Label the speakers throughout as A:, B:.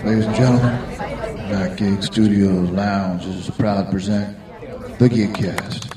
A: Ladies and gentlemen, Back Gig Studios Lounge is proud to present the Gigcast.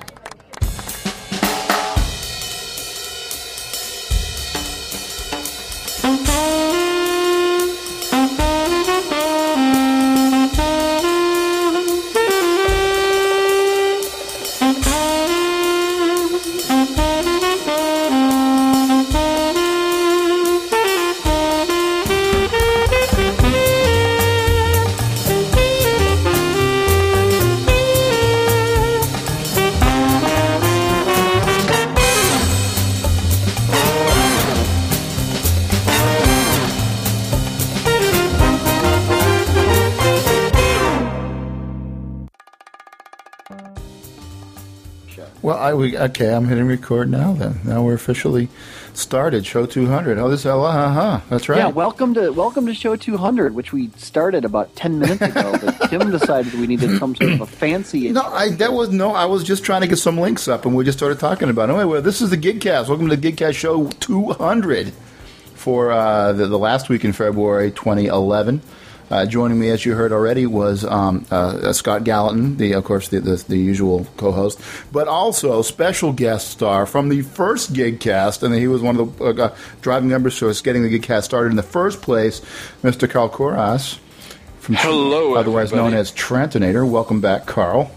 A: Okay, I'm hitting record now then. Now we're officially started, show 200. Oh, this is that's right.
B: Yeah, welcome to show 200, which we started about 10 minutes ago, but Tim decided we needed some sort of a fancy...
A: I was just trying to get some links up, and we just started talking about it. Anyway, well, this is the Gigcast. Welcome to the Gigcast show 200 for the last week in February 2011. Joining me, as you heard already, was Scott Gallatin, the usual co-host, but also special guest star from the first Gigcast, and he was one of the driving members to us getting the Gigcast started in the first place, Mr. Carl Koras.
C: Hello,
A: otherwise known as Trentinator. Welcome back, Carl.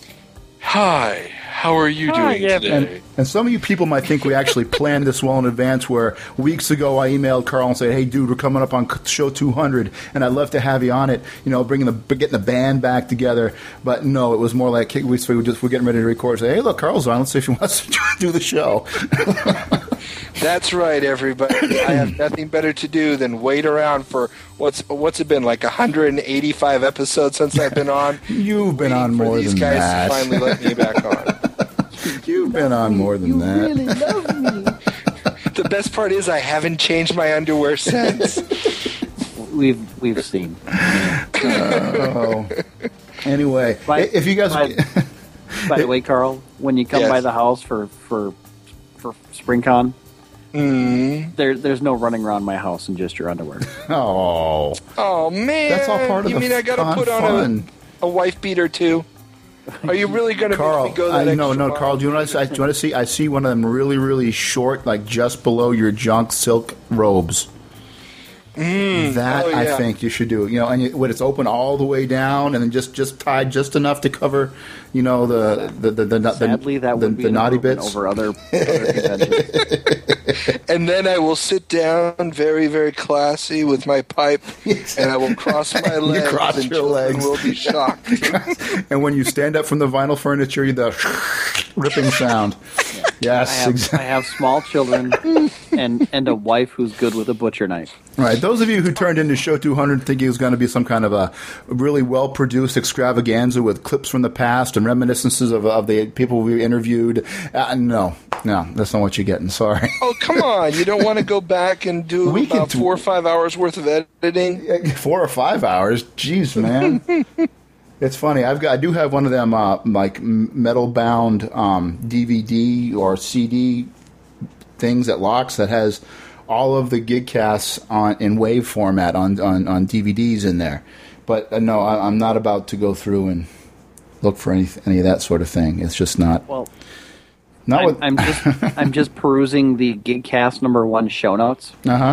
C: Hi. How are you doing today?
A: And some of you people might think we actually planned this well in advance, where weeks ago I emailed Carl and said, hey, dude, we're coming up on show 200, and I'd love to have you on it, getting the band back together. But no, it was more like we're getting ready to record. Say, hey, look, Carl's on. Let's see if he wants to do the show.
C: That's right, everybody. I have nothing better to do than wait around for what's it been, like 185 episodes since I've been on.
A: You've been on more than that. These
C: guys finally let me back on.
A: You've been on more than that.
B: You really love me.
C: The best part is I haven't changed my underwear since.
B: We've seen.
A: Anyway, if you guys...
B: By the way, Carl, when you come by the house for SpringCon, there's no running around my house in just your underwear.
C: Oh man!
A: That's all part of
C: you
A: the
C: mean I got to put on a wife beater too? Are you really going to make me go that extra mile?
A: Carl. Do you want to see? I see one of them really, really short, like just below your junk silk robes. I think you should do. When it's open all the way down, and then just tied just enough to cover,
B: Sadly, that would be
A: the naughty bits
B: over other conventions.
C: And then I will sit down, very, very classy, with my pipe, and I will cross my legs.
A: You cross your legs.
C: Will be shocked.
A: And when you stand up from the vinyl furniture, the ripping sound. Yes, exactly.
B: I have small children and a wife who's good with a butcher knife.
A: All right, those of you who turned into show 200 thinking it was going to be some kind of a really well-produced extravaganza with clips from the past and reminiscences of the people we interviewed, no, that's not what you're getting. Sorry.
C: Oh, come on. You don't want to go back and do about 4 or 5 hours worth of editing?
A: 4 or 5 hours? Jeez, man. It's funny. I do have one of them like metal-bound DVD or CD things that locks that has all of the Gigcasts in WAV format on DVDs in there. But no, I'm not about to go through and look for any of that sort of thing. It's just not.
B: Well, I'm just perusing the Gigcast #1 show notes.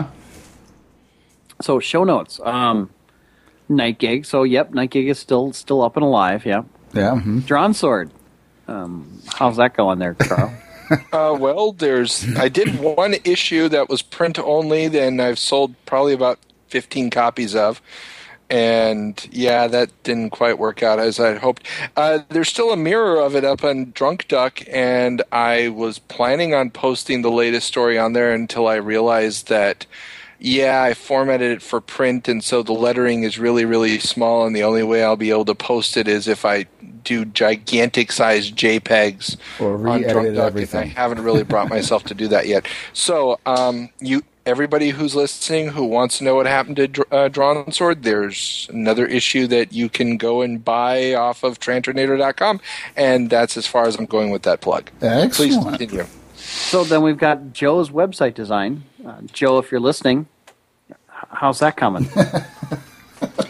B: So show notes. Night Gig. So yep, Night Gig is still up and alive. Yeah.
A: Yeah. Mm-hmm.
B: Drawn Sword. How's that going there, Carl?
C: Well, I did one issue that was print only, then I've sold probably about 15 copies of. And yeah, that didn't quite work out as I'd hoped. There's still a mirror of it up on Drunk Duck, and I was planning on posting the latest story on there until I realized that, I formatted it for print, and so the lettering is really, really small, and the only way I'll be able to post it is if I do gigantic-sized JPEGs on Drunk Duck.
A: Everything.
C: I haven't really brought myself to do that yet. So, everybody who's listening who wants to know what happened to Drawn Sword, there's another issue that you can go and buy off of Trantornator.com, and that's as far as I'm going with that plug.
A: Excellent.
C: Please continue.
B: So then we've got Joe's website design. Joe, if you're listening, how's that coming?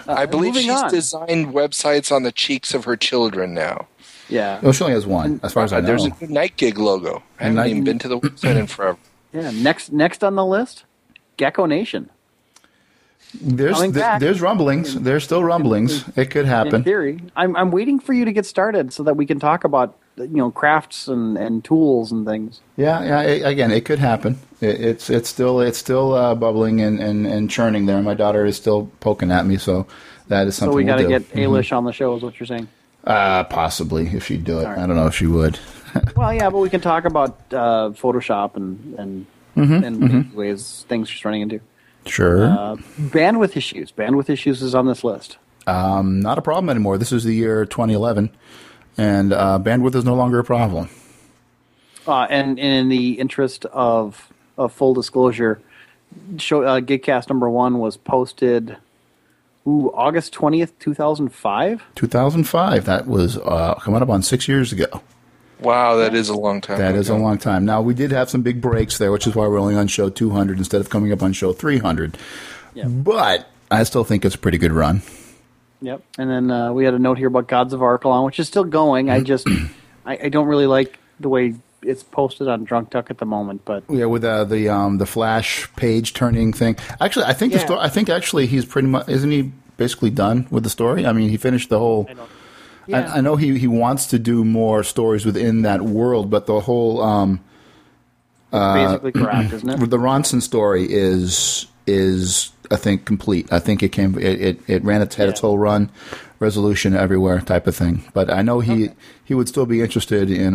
C: I believe
B: moving
C: she's
B: on.
C: designed websites on the cheeks of her children now.
B: Yeah.
A: Well, she only has one, as far as I know.
C: There's a new Night Gig logo. I haven't even been to the website in forever.
B: Yeah. Next on the list, Gecko Nation. Coming back.
A: There's rumblings. There's still rumblings. It could
B: In
A: happen.
B: theory, I'm waiting for you to get started so that we can talk about crafts and tools and things.
A: Yeah. Again, it could happen. It's still bubbling and churning there. My daughter is still poking at me, so that is something.
B: So we got to
A: we'll
B: get Ailish on the show, is what you're saying.
A: possibly if she'd do it.
B: Right.
A: I don't know if she would.
B: Well, yeah, but we can talk about Photoshop and ways things she's running into.
A: Sure.
B: Bandwidth issues. Bandwidth issues is on this list.
A: Not a problem anymore. This is the year 2011, and bandwidth is no longer a problem.
B: And in the interest of full disclosure, Gigcast number 1 was posted August 20th, 2005.
A: 2005. That was coming up on 6 years ago.
C: Wow, that is a long time.
A: That is a long time. Now, we did have some big breaks there, which is why we're only on show 200 instead of coming up on show 300.
B: Yeah.
A: But I still think it's a pretty good run.
B: Yep. And then we had a note here about Gods of Archelon, which is still going. I just I don't really like the way it's posted on Drunk Duck at the moment, but
A: Yeah, with the Flash page turning thing. Actually, I think I think actually he's pretty much, isn't he basically done with the story? I mean, he finished the whole. I know he wants to do more stories within that world, but the whole
B: basically correct, isn't it?
A: the Ronson story is I think complete. I think it ran its had its whole run, resolution everywhere type of thing. But I know he would still be interested in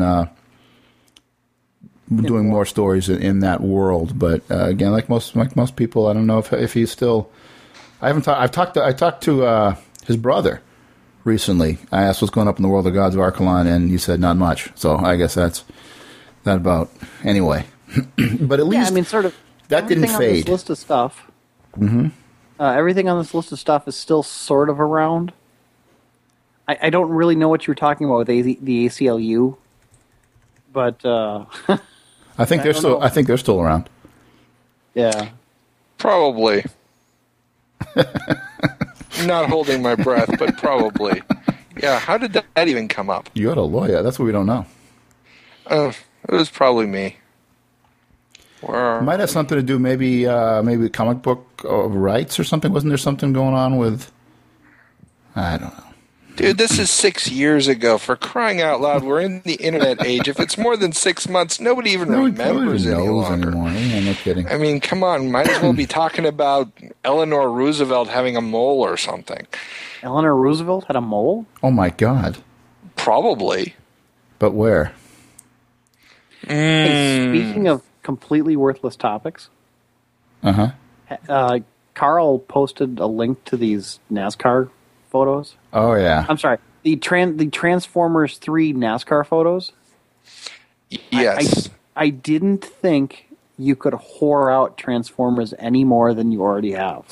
A: doing more stories in that world. But again, like most people, I don't know if he's still. I talked to his brother recently. I asked what's going up in the world of Gods of Archelon, and he said not much. So I guess that's that about anyway. But at least
B: I mean, sort of
A: that didn't
B: everything on
A: fade.
B: this list of stuff. Everything on this list of stuff is still sort of around. I don't really know what you were talking about with the ACLU, but
A: I think they're still.
B: know.
A: I think they're still around.
B: yeah.
C: Probably. Not holding my breath, but probably. Yeah, how did that even come up?
A: You got a lawyer. That's what we don't know.
C: It was probably me. Or,
A: Might have something to do, maybe comic book rights or something. Wasn't there something going on with? I don't know.
C: dude, this is 6 years ago. For crying out loud, we're in the internet age. If it's more than 6 months, nobody even remembers any longer.
A: anymore. Yeah, no kidding.
C: I mean, come on. Might as well be talking about Eleanor Roosevelt having a mole or something.
B: Eleanor Roosevelt had a mole?
A: Oh my God!
C: Probably.
A: But where?
B: Hey, speaking of completely worthless topics,
A: Uh-huh.
B: Carl posted a link to these NASCAR photos.
A: Oh yeah.
B: I'm sorry, the Transformers 3 NASCAR photos.
C: Yes.
B: I didn't think you could whore out Transformers any more than you already have.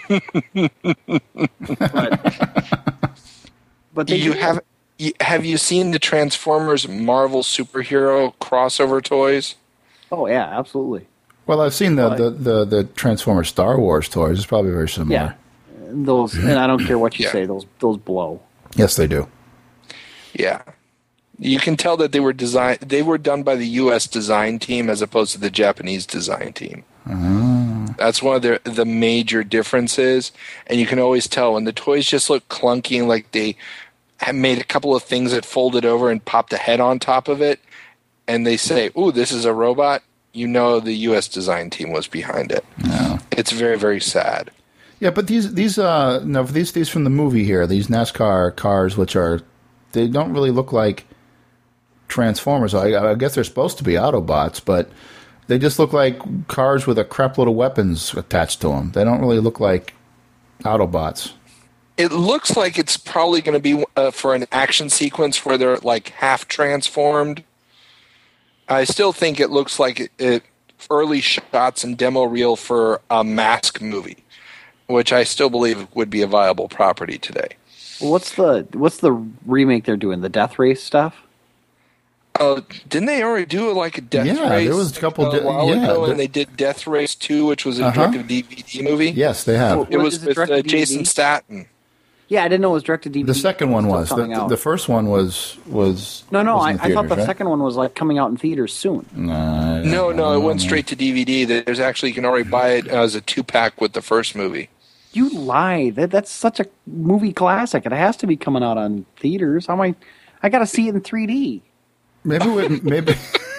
B: but they
C: You
B: did.
C: have you seen the Transformers Marvel superhero crossover toys?
B: Oh yeah, absolutely.
A: Well, I've seen the Transformers Star Wars toys. It's probably very similar.
B: Yeah, those, and I don't care what you
C: Yeah.
B: say, those blow.
A: Yes, they do.
C: Yeah. You can tell that they were done by the US design team as opposed to the Japanese design team. That's one of the major differences, and you can always tell when the toys just look clunky and like they have made a couple of things that folded over and popped a head on top of it, and they say, "Ooh, this is a robot." You know the U.S. design team was behind it.
A: No.
C: It's very, very sad.
A: Yeah, but these from the movie here, these NASCAR cars, they don't really look like Transformers. I guess they're supposed to be Autobots, but they just look like cars with a crap load of weapons attached to them. They don't really look like Autobots.
C: It looks like it's probably going to be for an action sequence where they're like half transformed. I still think it looks like early shots and demo reel for a Mask movie, which I still believe would be a viable property today.
B: What's the remake they're doing? The Death Race stuff?
C: Didn't they already do like a Death Race?
A: Yeah, there was a couple.
C: while ago, and they did Death Race 2, which was a direct-to-DVD movie.
A: Yes, they have.
C: It was
B: Is it
C: with
B: direct-to-DVD?
C: Jason Statham.
B: Yeah, I didn't know it was direct to DVD.
A: The second one was. The first one was
B: No.
A: was in
B: I thought the
A: theaters, right?
B: second one was like coming out in theaters soon.
C: No, it went straight to DVD. There's actually, you can already buy it as a 2-pack with the first movie.
B: You lie. That's such a movie classic. It has to be coming out on theaters. I got to see it in 3D.
A: Maybe.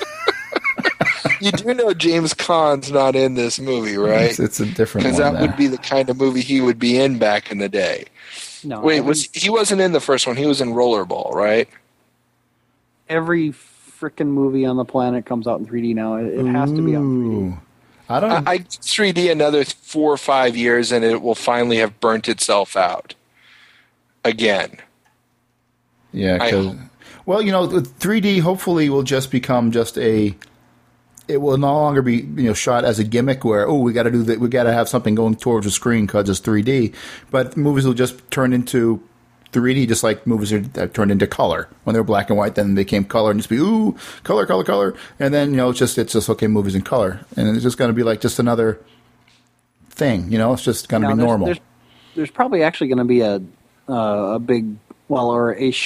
C: You do know James Caan's not in this movie, right?
A: It's a different one.
C: Because that would be the kind of movie he would be in back in the day.
B: No.
C: Wait, he wasn't in the first one. He was in Rollerball, right?
B: Every freaking movie on the planet comes out in 3D now. It has to be on 3D.
A: I don't.
C: I 3D another 4 or 5 years, and it will finally have burnt itself out again.
A: Yeah, because 3D hopefully will just become just a. It will no longer be shot as a gimmick where we got to do that. We got to have something going towards the screen because it's 3D. But movies will just turn into 3D, just like movies that turned into color. When they were black and white, then they became color and just be color, and then it's just okay, movies in color, and it's just going to be like just another thing. It's just going to be normal.
B: There's probably actually going to be a big or a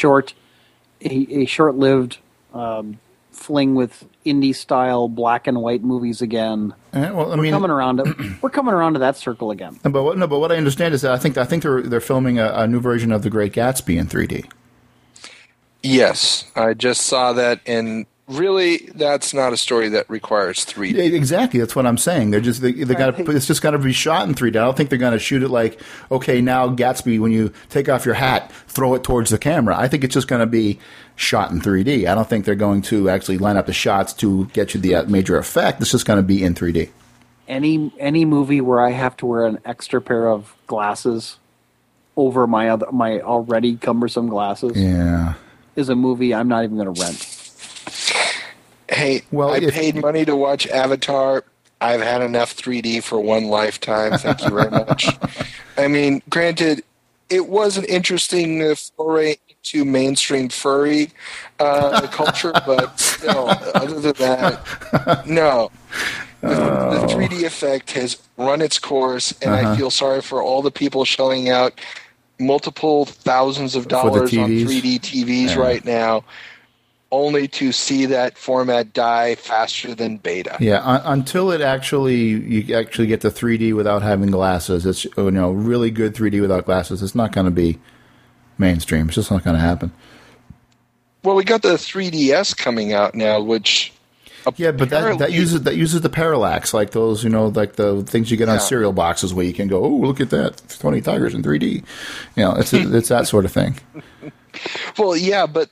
B: short-lived fling with indie style black and white movies again. We're coming around to that circle again.
A: But what I understand is that I think they're filming a new version of The Great Gatsby in 3D.
C: Yes, I just saw that, and really, that's not a story that requires 3D.
A: Yeah, exactly, that's what I'm saying. It's just got to be shot in 3D. I don't think they're going to shoot it like, okay, now Gatsby, when you take off your hat, throw it towards the camera. I think it's just going to be shot in 3D. I don't think they're going to actually line up the shots to get you the major effect. It's just going to be in 3D.
B: Any movie where I have to wear an extra pair of glasses over my already cumbersome glasses, is a movie I'm not even going to rent.
C: Hey, I paid money to watch Avatar. I've had enough 3D for one lifetime. Thank you very much. I mean, granted, it was an interesting foray into mainstream furry culture, but still, other than that, no. The 3D effect has run its course, and I feel sorry for all the people shelling out multiple thousands of dollars on 3D TVs right now, only to see that format die faster than beta.
A: Yeah, until you actually get the 3D without having glasses, it's really good 3D without glasses. It's not going to be mainstream. It's just not going to happen.
C: Well, we got the 3DS coming out now, which
A: but that uses the parallax, like those like the things you get on cereal boxes where you can go, look at that, 20 Tigers in 3D. It's that sort of thing.
C: Well, yeah, but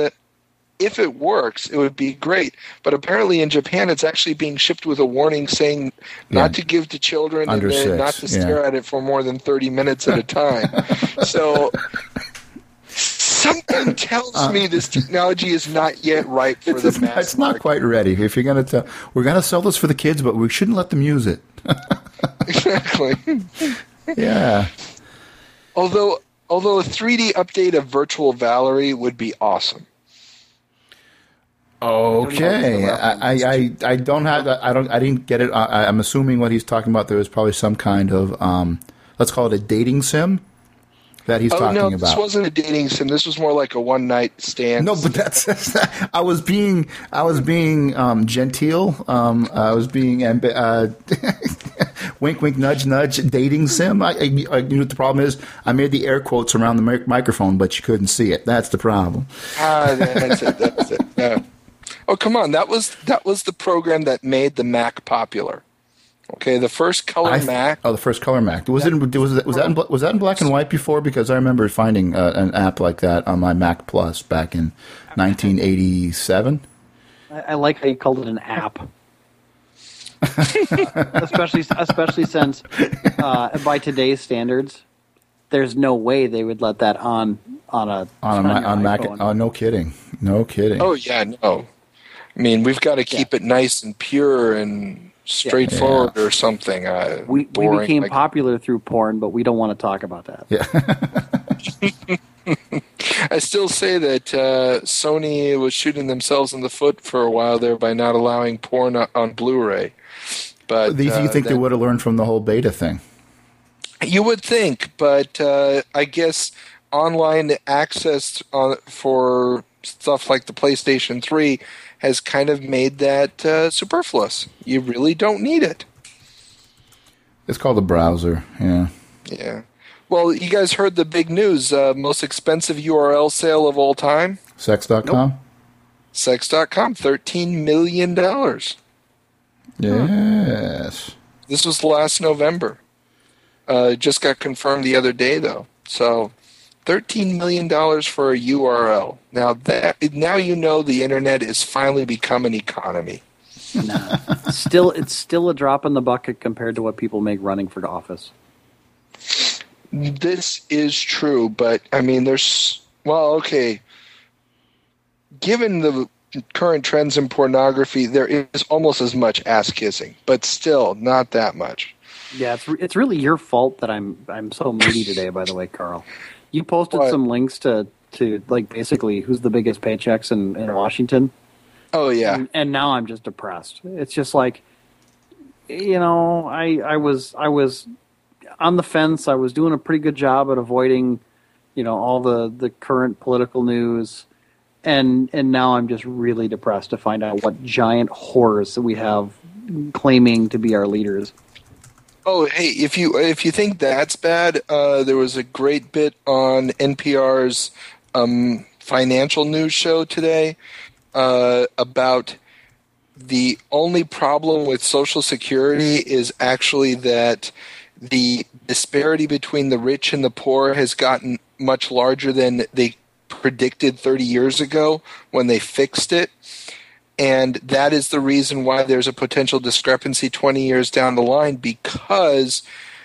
C: if it works, it would be great. But apparently in Japan, it's actually being shipped with a warning saying not to give to children and not to stare at it for more than 30 minutes at a time. So something tells me this technology is not yet ripe for the mass
A: It's not quite ready. If you're going to we're going to sell this for the kids, but we shouldn't let them use it.
C: Exactly.
A: Yeah.
C: Although a 3D update of Virtual Valerie would be awesome.
A: Okay, I don't have that. I didn't get it. I'm assuming what he's talking about. There was probably some kind of let's call it a dating sim that he's talking about.
C: This wasn't a dating sim. This was more like a one night stand.
A: No, but that's I was being genteel. I was being wink, wink, nudge, nudge. Dating sim. The problem is I made the air quotes around the microphone, but you couldn't see it. That's the problem.
C: That's it. Yeah. Oh, come on! That was the program that made the Mac popular. Okay, the first color Mac.
A: Oh, the first color Mac. Was that in black and white before? Because I remember finding an app like that on my Mac Plus back in 1987.
B: I like how you called it an app, especially since by today's standards, there's no way they would let that on
A: Mac. Oh, no kidding.
C: Oh yeah, no. I mean, we've got to keep it nice and pure and straightforward or something.
B: We became popular through porn, but we don't want to talk about that.
A: Yeah.
C: I still say that Sony was shooting themselves in the foot for a while there by not allowing porn on Blu-ray. But
A: do you think they would have learned from the whole beta thing?
C: You would think, but I guess online access for stuff like the PlayStation 3 has kind of made that superfluous. You really don't need it.
A: It's called a browser, yeah.
C: Yeah. Well, you guys heard the big news. Most expensive URL sale of all time?
A: Sex.com?
B: Nope.
C: Sex.com, $13 million.
A: Yes.
C: This was last November. It just got confirmed the other day, though. So, $13 million for a URL. Now you know the internet is finally become an economy.
B: Nah. It's still a drop in the bucket compared to what people make running for office.
C: This is true, but I mean, okay. Given the current trends in pornography, there is almost as much ass kissing, but still not that much.
B: Yeah, it's really your fault that I'm so moody today. By the way, Carl, you posted some links to like basically who's the biggest paychecks in Washington.
C: Oh yeah,
B: and now I'm just depressed. It's just like, I was on the fence. I was doing a pretty good job at avoiding, all the current political news, and now I'm just really depressed to find out what giant whores that we have claiming to be our leaders.
C: Oh, hey, if you think that's bad, there was a great bit on NPR's financial news show today about the only problem with Social Security is actually that the disparity between the rich and the poor has gotten much larger than they predicted 30 years ago when they fixed it. And that is the reason why there's a potential discrepancy 20 years down the line, because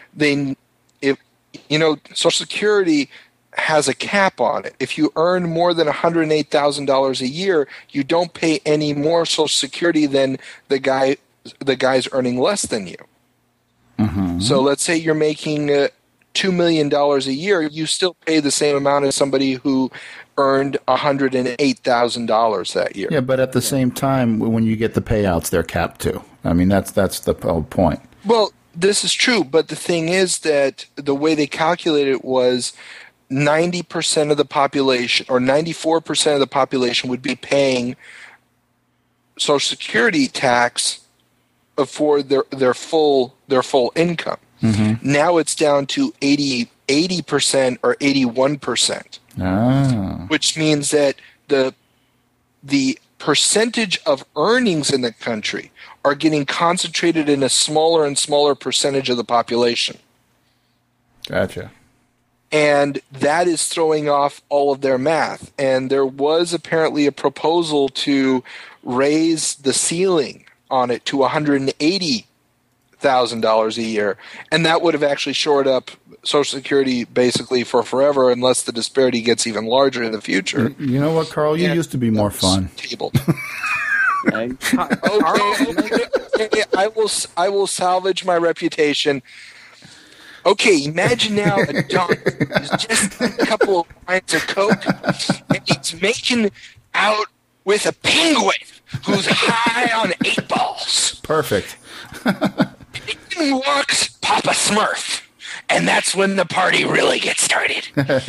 C: Social Security has a cap on it. If you earn more than $108,000 a year, you don't pay any more Social Security than the guy's earning less than you. Mm-hmm. So let's say you're making $2 million a year, you still pay the same amount as somebody who earned $108,000 that year.
A: Yeah, but at the same time, when you get the payouts, they're capped too. I mean, that's the whole point.
C: Well, this is true, but the thing is that the way they calculated it was 90% of the population or 94% of the population would be paying Social Security tax for their full income. Mm-hmm. Now it's down to 80% or 81%. Which means that the percentage of earnings in the country are getting concentrated in a smaller and smaller percentage of the population.
A: Gotcha.
C: And that is throwing off all of their math. And there was apparently a proposal to raise the ceiling on it to $180,000 a year, and that would have actually shored up Social Security basically for forever, unless the disparity gets even larger in the future.
A: You know what, Carl? You used to be more fun.
C: Tabled. Okay, I will salvage my reputation. Okay, imagine now a dog who's just a couple of pints of Coke, and he's making out with a penguin who's high on 8 balls.
A: Perfect.
C: In walks Papa Smurf, and that's when the party really gets started.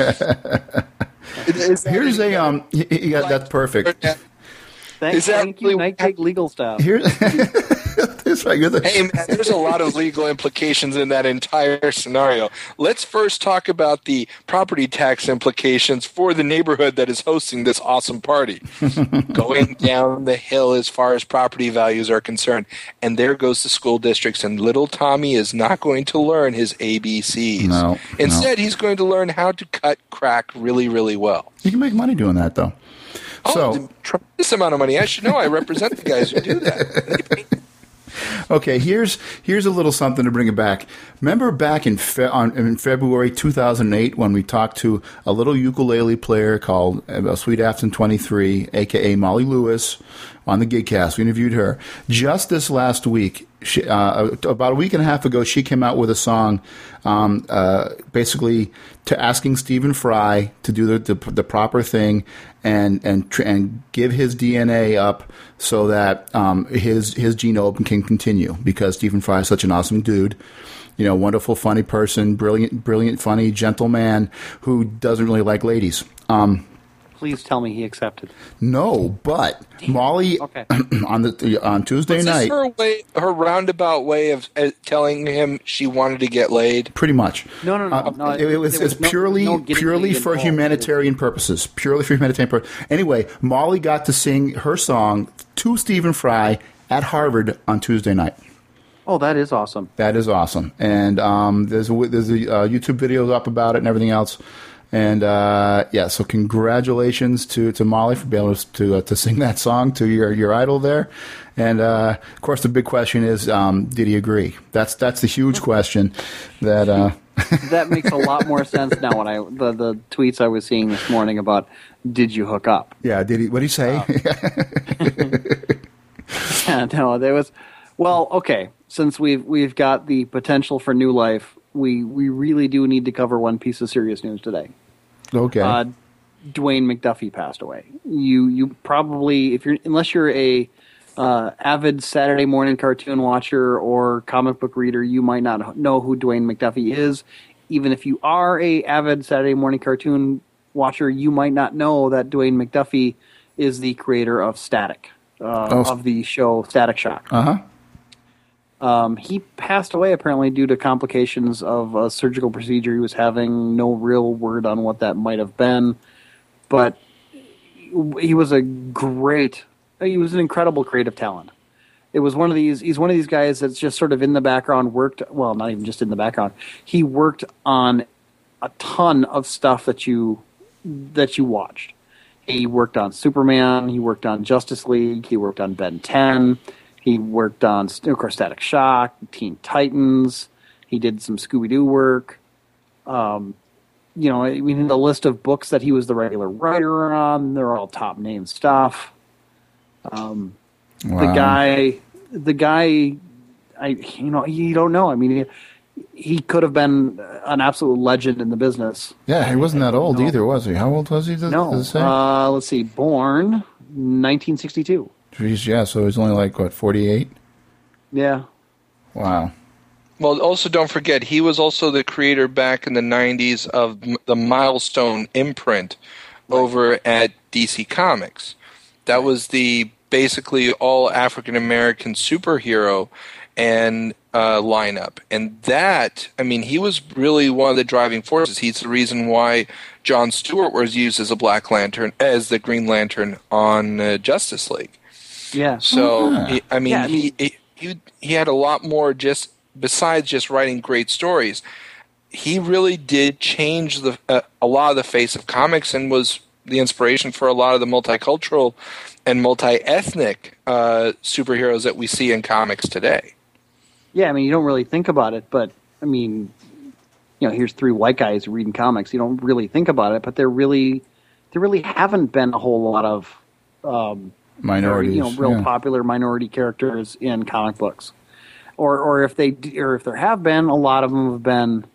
A: Here's that's perfect.
B: Thank you, Night Gig legal staff.
A: That's right.
C: Hey, man, there's a lot of legal implications in that entire scenario. Let's first talk about the property tax implications for the neighborhood that is hosting this awesome party. Going down the hill as far as property values are concerned. And there goes the school districts, and little Tommy is not going to learn his ABCs.
A: No.
C: Instead, he's going to learn how to cut crack really, really well.
A: You can make money doing that, though.
C: A tremendous amount of money. I should know. I represent the guys who do that.
A: Okay, here's a little something to bring it back. Remember back in February 2008 when we talked to a little ukulele player called Sweet Afton 23, a.k.a. Molly Lewis, on the Gigcast. We interviewed her. Just this last week, about a week and a half ago, she came out with a song basically to asking Stephen Fry to do the proper thing and give his DNA up so that his genome can continue, because Stephen Fry is such an awesome dude. wonderful, funny person, brilliant, funny, gentleman who doesn't really like ladies.
B: Please tell me he accepted.
A: No, but Molly on Tuesday night.
C: Was this her roundabout way of telling him she wanted to get laid?
A: Pretty much.
B: No.
A: It's purely for humanitarian purposes. Purely for humanitarian purposes. Anyway, Molly got to sing her song to Stephen Fry at Harvard on Tuesday night.
B: Oh, that is awesome.
A: That is awesome. And there's a YouTube video up about it and everything else. And so congratulations to Molly for being able to sing that song to your idol there. And of course, the big question is, did he agree? That's the huge question. That
B: that makes a lot more sense now when the tweets I was seeing this morning about did you hook up?
A: Yeah, did he? What did he say?
B: No, there was. Well, okay. Since we've got the potential for new life, we really do need to cover one piece of serious news today.
A: Okay.
B: Dwayne McDuffie passed away. You probably, unless you're a avid Saturday morning cartoon watcher or comic book reader, you might not know who Dwayne McDuffie is. Even if you are a avid Saturday morning cartoon watcher, you might not know that Dwayne McDuffie is the creator of Static, of the show Static Shock. He passed away apparently due to complications of a surgical procedure he was having. No real word on what that might have been, but he was an incredible creative talent. It was he's one of these guys that's just sort of in the background, not even just in the background. He worked on a ton of stuff that you watched. He worked on Superman, he worked on Justice League, he worked on Ben 10. He worked on, of course, Static Shock, Teen Titans. He did some Scooby-Doo work. The list of books that he was the regular writer on, they're all top-name stuff. Wow. The guy, you don't know. I mean, he could have been an absolute legend in the business.
A: Yeah, he wasn't that old either, was he? How old was he?
B: Let's see, born 1962.
A: Jeez, yeah, so he's only like, 48?
B: Yeah.
A: Wow.
C: Well, also don't forget, he was also the creator back in the 90s of the Milestone imprint over at DC Comics. That was the basically all African-American superhero and lineup. And that, he was really one of the driving forces. He's the reason why John Stewart was used as as the Green Lantern on Justice League.
B: Yeah.
C: So he had a lot more besides just writing great stories. He really did change a lot of the face of comics and was the inspiration for a lot of the multicultural and multi-ethnic superheroes that we see in comics today.
B: Yeah, you don't really think about it, but here's three white guys reading comics. You don't really think about it, but there really haven't been a whole lot of
A: minorities,
B: popular minority characters in comic books, or if there have been, a lot of them have been,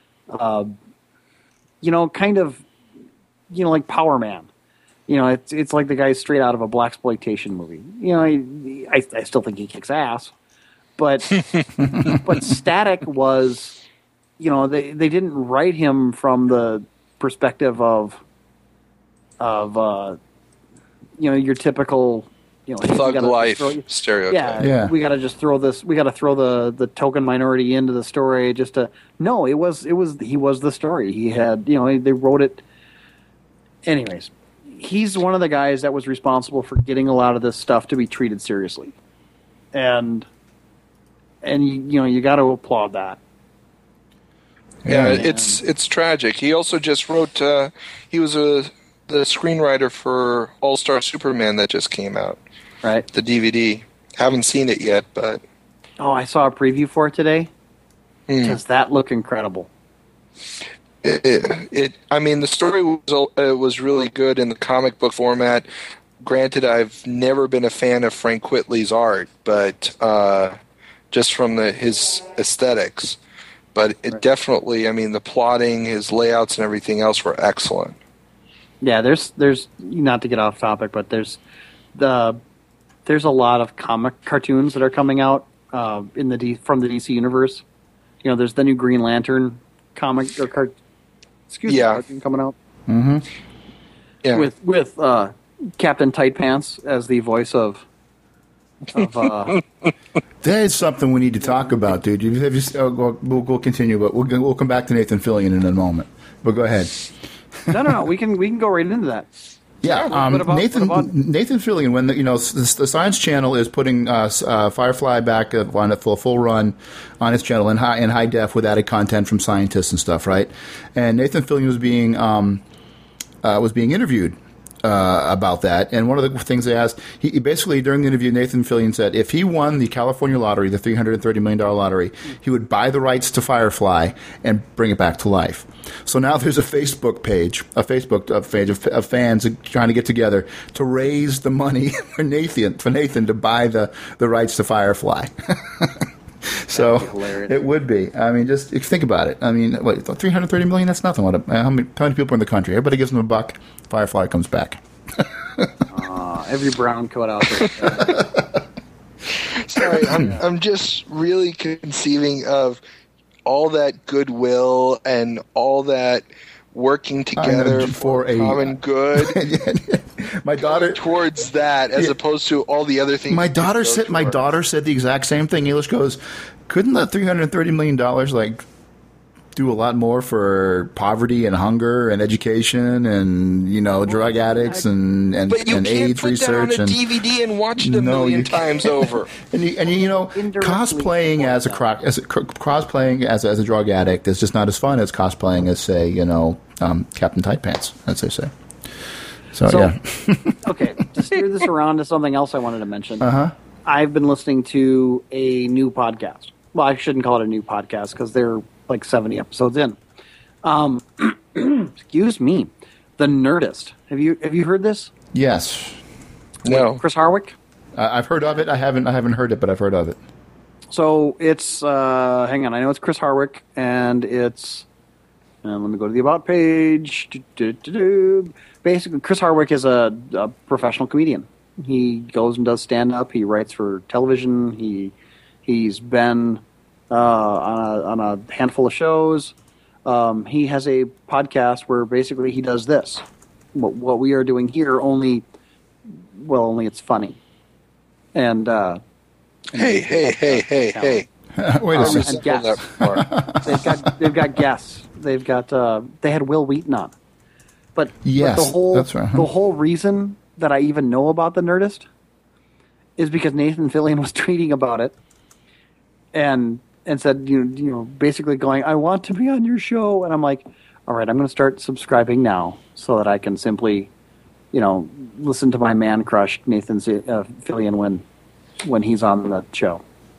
B: like Power Man. It's like the guy straight out of a blaxploitation movie. I still think he kicks ass, but but Static was, they didn't write him from the perspective of your typical,
C: thug life stereotype.
B: Yeah, we got to just throw this. We got to throw the token minority into the story. He was the story. He had, they wrote it. Anyways, he's one of the guys that was responsible for getting a lot of this stuff to be treated seriously, and you got to applaud that.
C: Yeah, it's tragic. He also just wrote. He was the screenwriter for All-Star Superman that just came out.
B: Right. The
C: DVD. Haven't seen it yet, but...
B: Oh, I saw a preview for it today. Does that look incredible?
C: The story was really good in the comic book format. Granted, I've never been a fan of Frank Quitely's art, but just from his aesthetics. But it definitely, the plotting, his layouts, and everything else were excellent.
B: Yeah, there's not to get off topic, but there's a lot of comic cartoons that are coming out from the DC universe. there's the new Green Lantern comic or cartoon coming out.
A: Mm-hmm.
C: Yeah.
B: With Captain Tight Pants as the voice of
A: That is something we need to talk about, dude. We'll continue, but we'll come back to Nathan Fillion in a moment. But go ahead.
B: No. We can go right into that.
A: Yeah, Nathan Fillion. When the Science Channel is putting Firefly back on a full run on its channel in high def with added content from scientists and stuff, right? And Nathan Fillion was being interviewed about that, and one of the things they asked, he basically during the interview, Nathan Fillion said if he won the California lottery, the $330 million lottery, he would buy the rights to Firefly and bring it back to life. So now there's a Facebook page of fans trying to get together to raise the money for Nathan to buy the rights to Firefly. So it would be. I mean, just think about it. I mean, what, $330 million? That's nothing. How many people are in the country? Everybody gives them $1. Firefly comes back.
B: Every brown coat out there.
C: Sorry, I'm just really conceiving of all that goodwill and all that working together for a common good.
A: My daughter
C: towards that, as opposed to all the other things.
A: My daughter said the exact same thing. Elish goes, couldn't that $330 million do a lot more for poverty and hunger and education and drug addicts and AIDS research?
C: But you can't put that on a DVD and watch it a million times over. and
A: cosplaying as a drug addict is just not as fun as cosplaying as, say, Captain Tight Pants, as they say. So yeah.
B: Okay, to steer this around to something else I wanted to mention.
A: I've
B: been listening to a new podcast. Well, I shouldn't call it a new podcast because they're like 70 episodes in. Excuse me. The Nerdist. Have you heard this?
A: Yes.
C: No.
B: Chris Hardwick?
A: I've heard of it. I haven't heard it, but I've heard of it.
B: So it's hang on. I know it's Chris Hardwick, and it's. Let me go to the About page. Basically, Chris Hardwick is a professional comedian. He goes and does stand-up. He writes for television. He's been on a handful of shows. He has a podcast where basically he does this. What we are doing here, only it's funny. And
C: hey.
A: Wait a second.
B: They've got guests. They had Will Wheaton on. But
A: yes, that's right.
B: The whole reason that I even know about the Nerdist is because Nathan Fillion was tweeting about it and said, basically going, I want to be on your show. And I'm like, all right, I'm going to start subscribing now so that I can simply, listen to my man crush, Nathan Fillion, when he's on the show.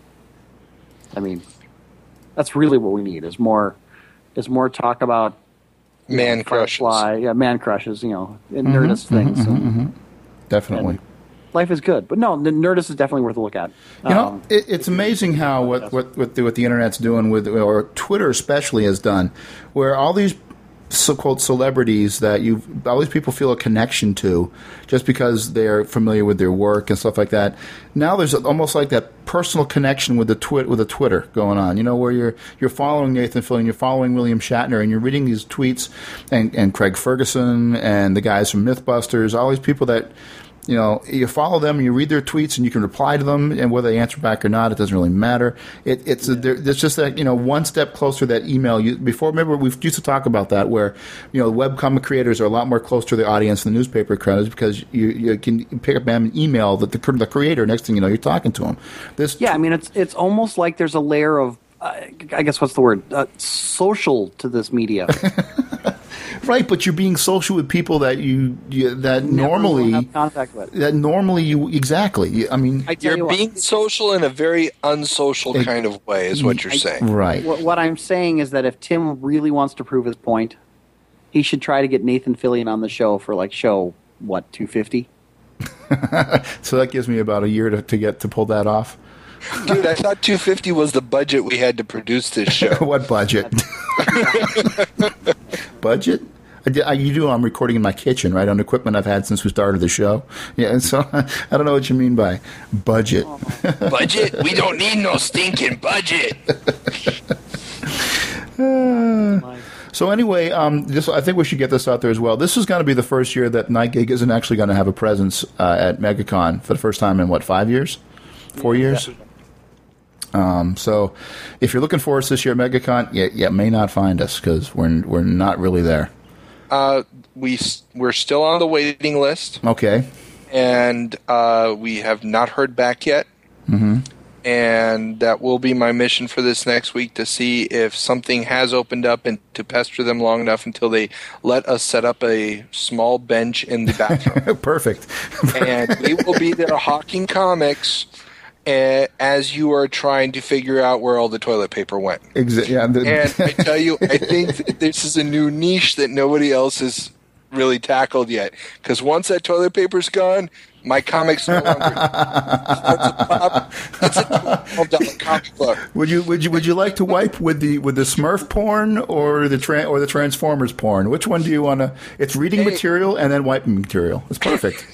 B: I mean, that's really what we need is more talk about
C: man crushes.
B: Yeah, man crushes, Nerdist things.
A: Definitely.
B: Life is good. But no, the Nerdist is definitely worth a look at.
A: It's amazing how what the Internet's doing or Twitter especially has done, where all these so-called celebrities that all these people feel a connection to just because they're familiar with their work and stuff like that. Now there's almost like that personal connection with the Twitter going on, where you're following Nathan Fillion, you're following William Shatner, and you're reading these tweets and Craig Ferguson and the guys from Mythbusters, all these people that you follow them, and you read their tweets, and you can reply to them, and whether they answer back or not, it doesn't really matter. It's just that one step closer to that email. Before, remember, we used to talk about that, where webcomic creators are a lot more close to the audience than newspaper creators because you can pick up an email that the creator. Next thing you know, you're talking to them.
B: It's almost like there's a layer of I guess what's the word social to this media.
A: Right, but you're being social with people that normally
B: have contact with.
A: Exactly. I mean,
C: you're being social in a very unsocial kind of way, is what you're saying.
A: Right.
B: What I'm saying is that if Tim really wants to prove his point, he should try to get Nathan Fillion on the show for show 250.
A: So that gives me about a year to pull that off.
C: Dude, I thought 250 was the budget we had to produce this show.
A: What budget? Budget? You do. I'm recording in my kitchen, right, on equipment I've had since we started the show. Yeah, and so I don't know what you mean by budget.
C: Budget? We don't need no stinking budget.
A: So anyway, I think we should get this out there as well. This is going to be the first year that Night Gig isn't actually going to have a presence at MegaCon for the first time in, 5 years? 4 years? So if you're looking for us this year at MegaCon, you may not find us because we're not really there.
C: We're still on the waiting list.
A: Okay.
C: And we have not heard back yet.
A: Mm-hmm.
C: And that will be my mission for this next week, to see if something has opened up and to pester them long enough until they let us set up a small bench in the bathroom.
A: Perfect.
C: And we will be there hawking comics as you are trying to figure out where all the toilet paper went.
A: Yeah,
C: and I tell you, I think that this is a new niche that nobody else has really tackled yet. Because once that toilet paper's gone, my comics no longer. It's a $12 comic book.
A: Would you like to wipe with the Smurf porn or the Transformers porn? Which one do you want to? It's reading material and then wiping material. It's perfect.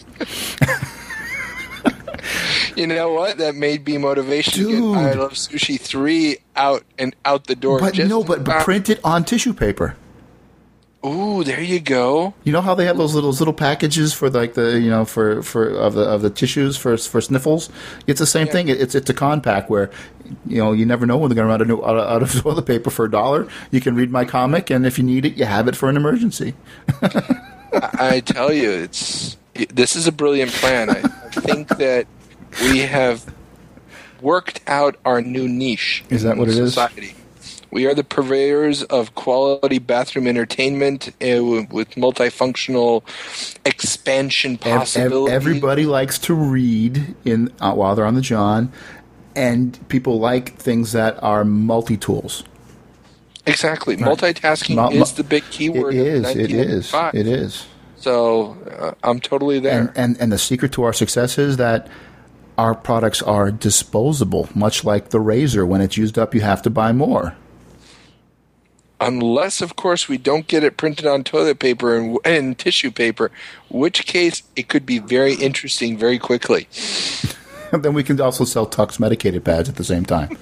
C: You know what? That may be motivation
A: Dude.
C: to get I Love Sushi 3 out the door.
A: But print it on tissue paper.
C: Ooh, there you go.
A: You know how they have those little packages for like the of the tissues for sniffles? It's the same thing. It's a compact where you never know when they're going to run out of toilet paper for $1. You can read my comic, and if you need it, you have it for an emergency.
C: I tell you, this is a brilliant plan. I think that we have worked out our new niche.
A: Is that what it is?
C: Society. We are the purveyors of quality bathroom entertainment with multifunctional expansion possibilities.
A: Everybody likes to read while they're on the John, and people like things that are multi-tools.
C: Exactly. Right. Multitasking is the big keyword.
A: It is.
C: So I'm totally there.
A: And the secret to our success is that our products are disposable, much like the razor. When it's used up, you have to buy more.
C: Unless, of course, we don't get it printed on toilet paper and tissue paper, which case it could be very interesting very quickly.
A: Then we can also sell Tux medicated pads at the same time.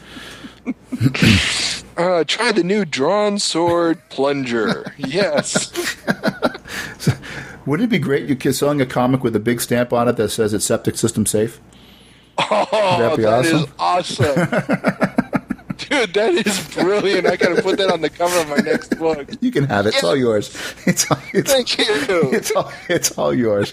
C: Try the new drawn sword plunger. Yes.
A: So, wouldn't it be great you're selling a comic with a big stamp on it that says it's septic system safe?
C: Oh, that is awesome. Dude, that is brilliant. I got to put that on the cover of my next book.
A: You can have it. It's all yours.
C: Thank you.
A: It's all yours.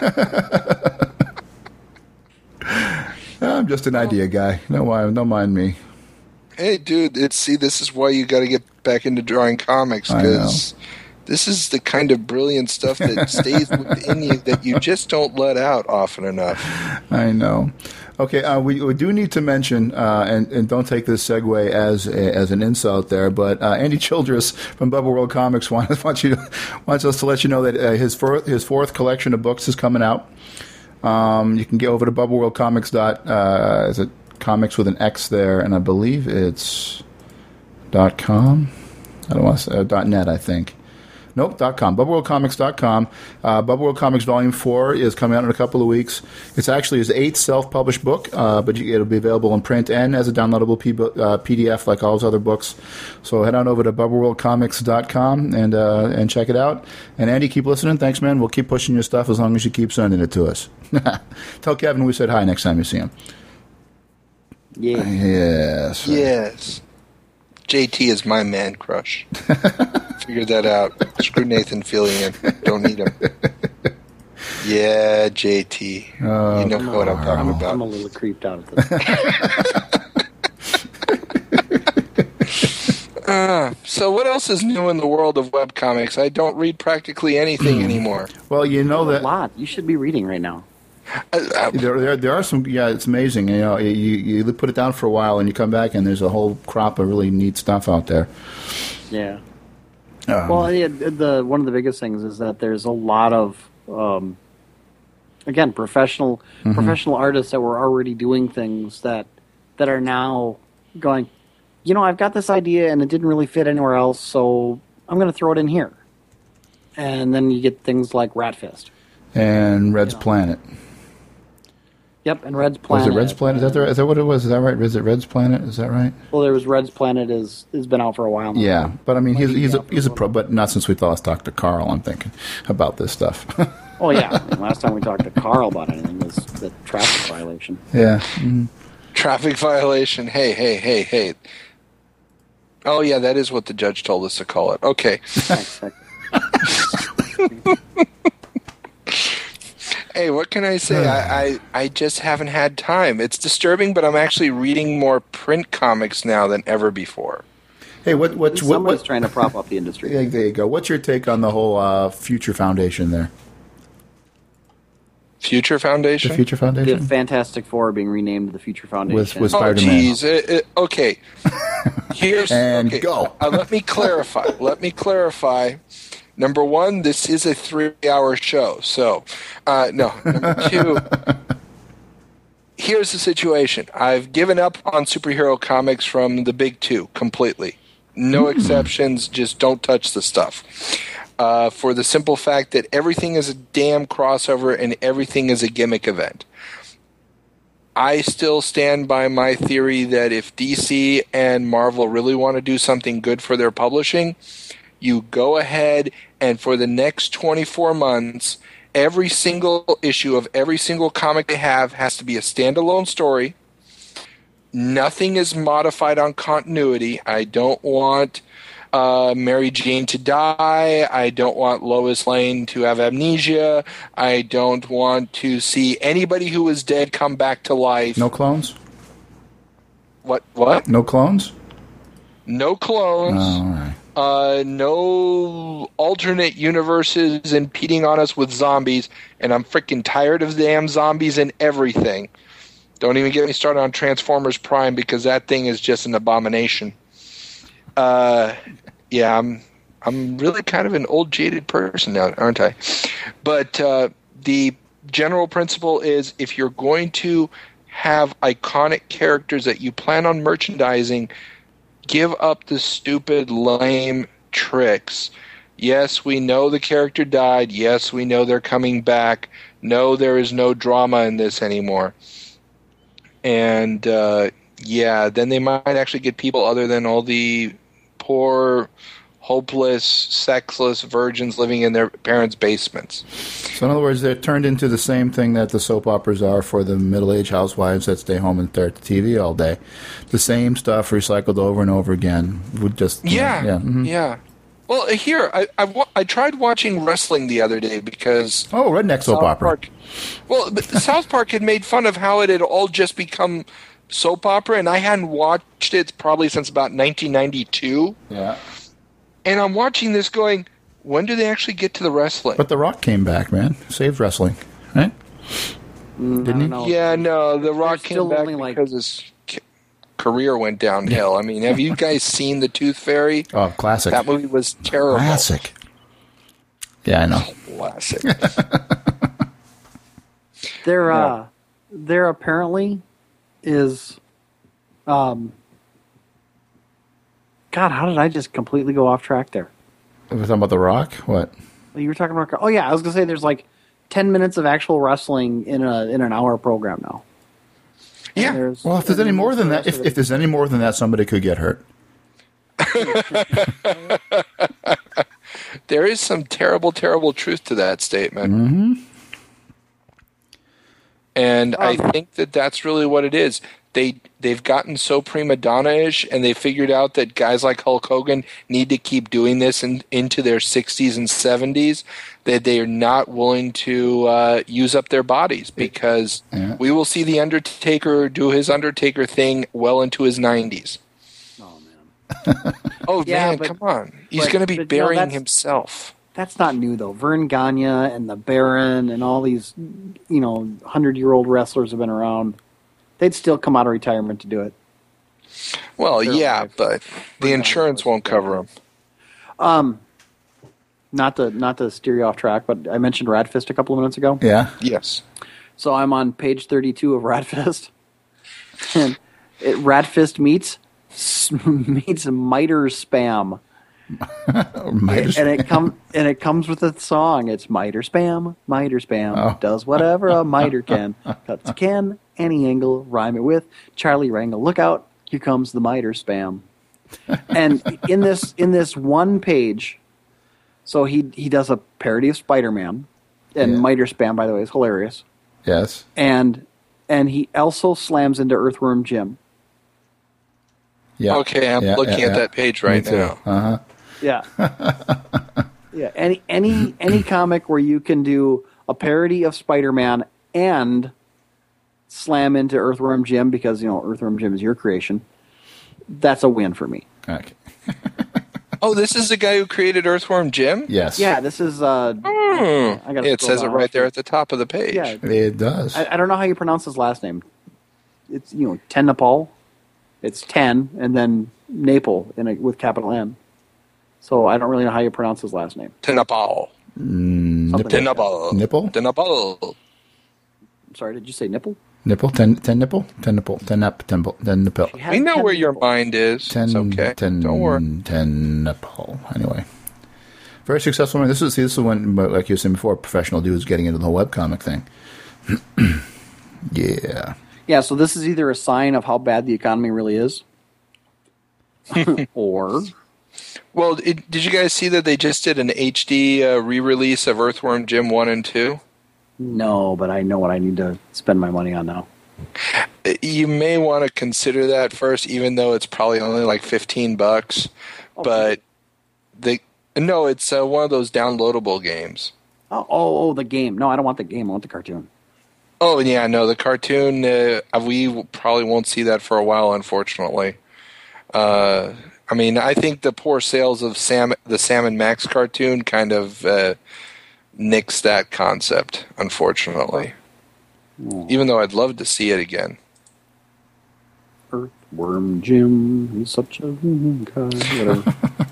A: I'm just an idea guy. Don't mind me.
C: Hey, dude, this is why you got to get back into drawing comics, because this is the kind of brilliant stuff that stays within you that you just don't let out often enough. I know.
A: Okay, we do need to mention, and don't take this segue as an insult there, but Andy Childress from Bubble World Comics wants us to let you know that his fourth collection of books is coming out. You can get over to bubbleworldcomics. Is it comics with an X there? And I believe it's .com. I don't want to say .net. I think. Nope, .com. BubbleWorldComics.com. Bubble Comics Volume 4 is coming out in a couple of weeks. It's actually his 8th self-published book, but it'll be available in print and as a downloadable PDF like all his other books. So head on over to BubbleWorldComics.com and check it out. And Andy, keep listening. Thanks, man. We'll keep pushing your stuff as long as you keep sending it to us. Tell Kevin we said hi next time you see him.
B: Yeah.
A: Yes.
C: Yes. JT is my man crush. Figured that out. Screw Nathan Fillion. Don't need him. Yeah, JT. You know what I'm talking about.
B: I'm a little creeped out at this.
C: So what else is new in the world of webcomics? I don't read practically anything anymore.
A: Well, you know that
B: a lot. You should be reading right now.
A: There are some. Yeah, it's amazing. You put it down for a while and you come back and there's a whole crop of really neat stuff out there.
B: Yeah. Well, one of the biggest things is that there's a lot of again professional artists that were already doing things that are now going. I've got this idea and it didn't really fit anywhere else, so I'm going to throw it in here. And then you get things like Ratfist
A: and Red's Planet.
B: Yep, and Red's
A: Was
B: Planet.
A: it Red's Planet? Is that what it was? Is that right? Is it Red's Planet? Is that right?
B: Well, there was Red's Planet has been out for a while now.
A: Yeah, but I mean, he's a
B: Yeah.
A: pro, but not since we last talked to Carl. I'm thinking about this stuff.
B: Oh yeah, I mean, last time we talked to Carl about anything was the traffic violation.
A: Yeah.
C: Traffic violation. Hey. Oh, yeah, that is what the judge told us to call it. Okay.
B: Thanks.
C: Hey, what can I say? I just haven't had time. It's disturbing, but I'm actually reading more print comics now than ever before.
A: Hey,
B: Somebody's trying to prop up the industry.
A: Yeah, there you go. What's your take on the whole Future Foundation there?
C: Future Foundation?
A: The Future
B: The
A: Foundation?
B: Fantastic Four being renamed the Future Foundation.
A: With
C: Oh,
A: Spider-Man.
C: jeez. Okay.
A: And go.
C: Let me clarify. Number one, this is a 3-hour show. So, no. Number two, here's the situation. I've given up on superhero comics from the big two completely. No exceptions. Just don't touch the stuff. For the simple fact that everything is a damn crossover and everything is a gimmick event. I still stand by my theory that if DC and Marvel really want to do something good for their publishing, you go ahead and for the next 24 months, every single issue of every single comic they have has to be a standalone story. Nothing is modified on continuity. I don't want Mary Jane to die. I don't want Lois Lane to have amnesia. I don't want to see anybody who is dead come back to life.
A: No clones?
C: What?
A: No clones?
C: No clones.
A: Oh, all right.
C: No alternate universes impeding on us with zombies, and I'm freaking tired of damn zombies and everything. Don't even get me started on Transformers Prime because that thing is just an abomination. Yeah, I'm really kind of an old jaded person now, aren't I? But the general principle is if you're going to have iconic characters that you plan on merchandising, give up the stupid, lame tricks. Yes, we know the character died. Yes, we know they're coming back. No, there is no drama in this anymore. And, yeah, then they might actually get people other than all the poor, hopeless, sexless virgins living in their parents' basements.
A: So in other words, they're turned into the same thing that the soap operas are for the middle-aged housewives that stay home and stare at the TV all day. The same stuff recycled over and over again. Would just
C: Yeah. Well, here, I tried watching wrestling the other day because...
A: Oh, redneck soap opera.
C: But South Park had made fun of how it had all just become soap opera, and I hadn't watched it probably since about 1992.
A: Yeah.
C: And I'm watching this going, when do they actually get to the wrestling?
A: But The Rock came back, man. Saved wrestling, right? Didn't he?
B: know.
C: Yeah, no, The Rock
B: There's
C: came
B: still
C: back
B: only, like-
C: because his career went downhill. I mean, have you guys seen The Tooth Fairy?
A: Oh, classic.
C: That movie was terrible.
A: Classic. Yeah, I know.
C: Classic.
B: There apparently is, God, how did I just completely go off track there?
A: We're talking about The Rock? What?
B: You were talking about, oh yeah, I was gonna say there's like 10 minutes of actual wrestling in an hour program now.
C: Yeah.
A: Well, if there's any more than that, if there's any more than that, somebody could get hurt.
C: There is some terrible, terrible truth to that statement.
A: Mm-hmm.
C: And I think that that's really what it is. They've gotten so prima donna-ish, and they figured out that guys like Hulk Hogan need to keep doing this into their 60s and 70s, that they are not willing to use up their bodies, because we will see The Undertaker do his Undertaker thing well into his 90s.
B: Oh, man.
C: Oh,
B: Yeah,
C: man,
B: but-
C: come on. He's
B: but-
C: going to be
B: but, you know,
C: burying
B: that's-
C: himself.
B: That's not new, though. Vern Gagne and the Baron and all these, 100-year-old wrestlers have been around. They'd still come out of retirement to do it.
C: Well,
B: Their
C: yeah,
B: life.
C: but the insurance won't cover them.
B: Not to steer you off track, but I mentioned Radfist a couple of minutes ago.
A: Yeah.
C: Yes.
B: So I'm on page 32 of Radfist. And Radfist meets Miter Spam.
A: Miter
B: and it comes with a song. It's miter spam,
A: Oh.
B: does whatever a miter can, cuts a can, any angle, rhyme it with Charlie Wrangle. Look out, here comes the miter spam. And in this one page, so he does a parody of Spider-Man, and
A: Yeah.
B: miter spam, by the way, is hilarious.
A: Yes.
B: And he also slams into Earthworm Jim.
A: Yeah.
C: Okay, I'm
A: Yeah,
C: looking
A: yeah,
C: at
A: yeah.
C: that page
A: Me
C: right
A: too.
C: now.
A: Uh-huh.
B: Yeah. Yeah. Any comic where you can do a parody of Spider-Man and slam into Earthworm Jim because, Earthworm Jim is your creation, that's a win for me.
A: Okay.
C: Oh, this is the guy who created Earthworm Jim?
A: Yes.
B: Yeah, this is I gotta
C: It
B: scroll
C: says it
B: down.
C: right there at the top of the page.
B: Yeah.
A: It does.
B: I don't know how you pronounce his last name. It's, Ten Napal. It's 10 and then Naples with capital N. So I don't really know how you pronounce his last name.
C: Tenapal.
B: Something like that.
C: Tenapal.
A: Nipple?
C: Tenapal.
B: I'm sorry, did you say nipple?
A: Nipple? Ten nipple? Ten nipple. Ten temple. Ten nipple.
B: She had
C: We know
B: 10
C: where your
B: nipples.
C: mind is. It's okay. Don't worry.
A: Ten nipple. Anyway. Very successful. This is when, like you were saying before, professional dudes getting into the whole webcomic thing. Yeah.
B: Yeah, so this is either a sign of how bad the economy really is, or
C: Well, did you guys see that they just did an HD re-release of Earthworm Jim 1 and 2?
B: no, but I know what I need to spend my money on now.
C: You may want to consider that first, even though it's probably only like $15. But it's one of those downloadable games.
B: Oh, the game. No, I don't want the game. I want the cartoon.
C: Oh, yeah, no, the cartoon, we probably won't see that for a while, unfortunately. I think the poor sales of the Sam and Max cartoon kind of nixed that concept, unfortunately. Even though I'd love to see it again.
B: Earthworm Jim, he's such a guy,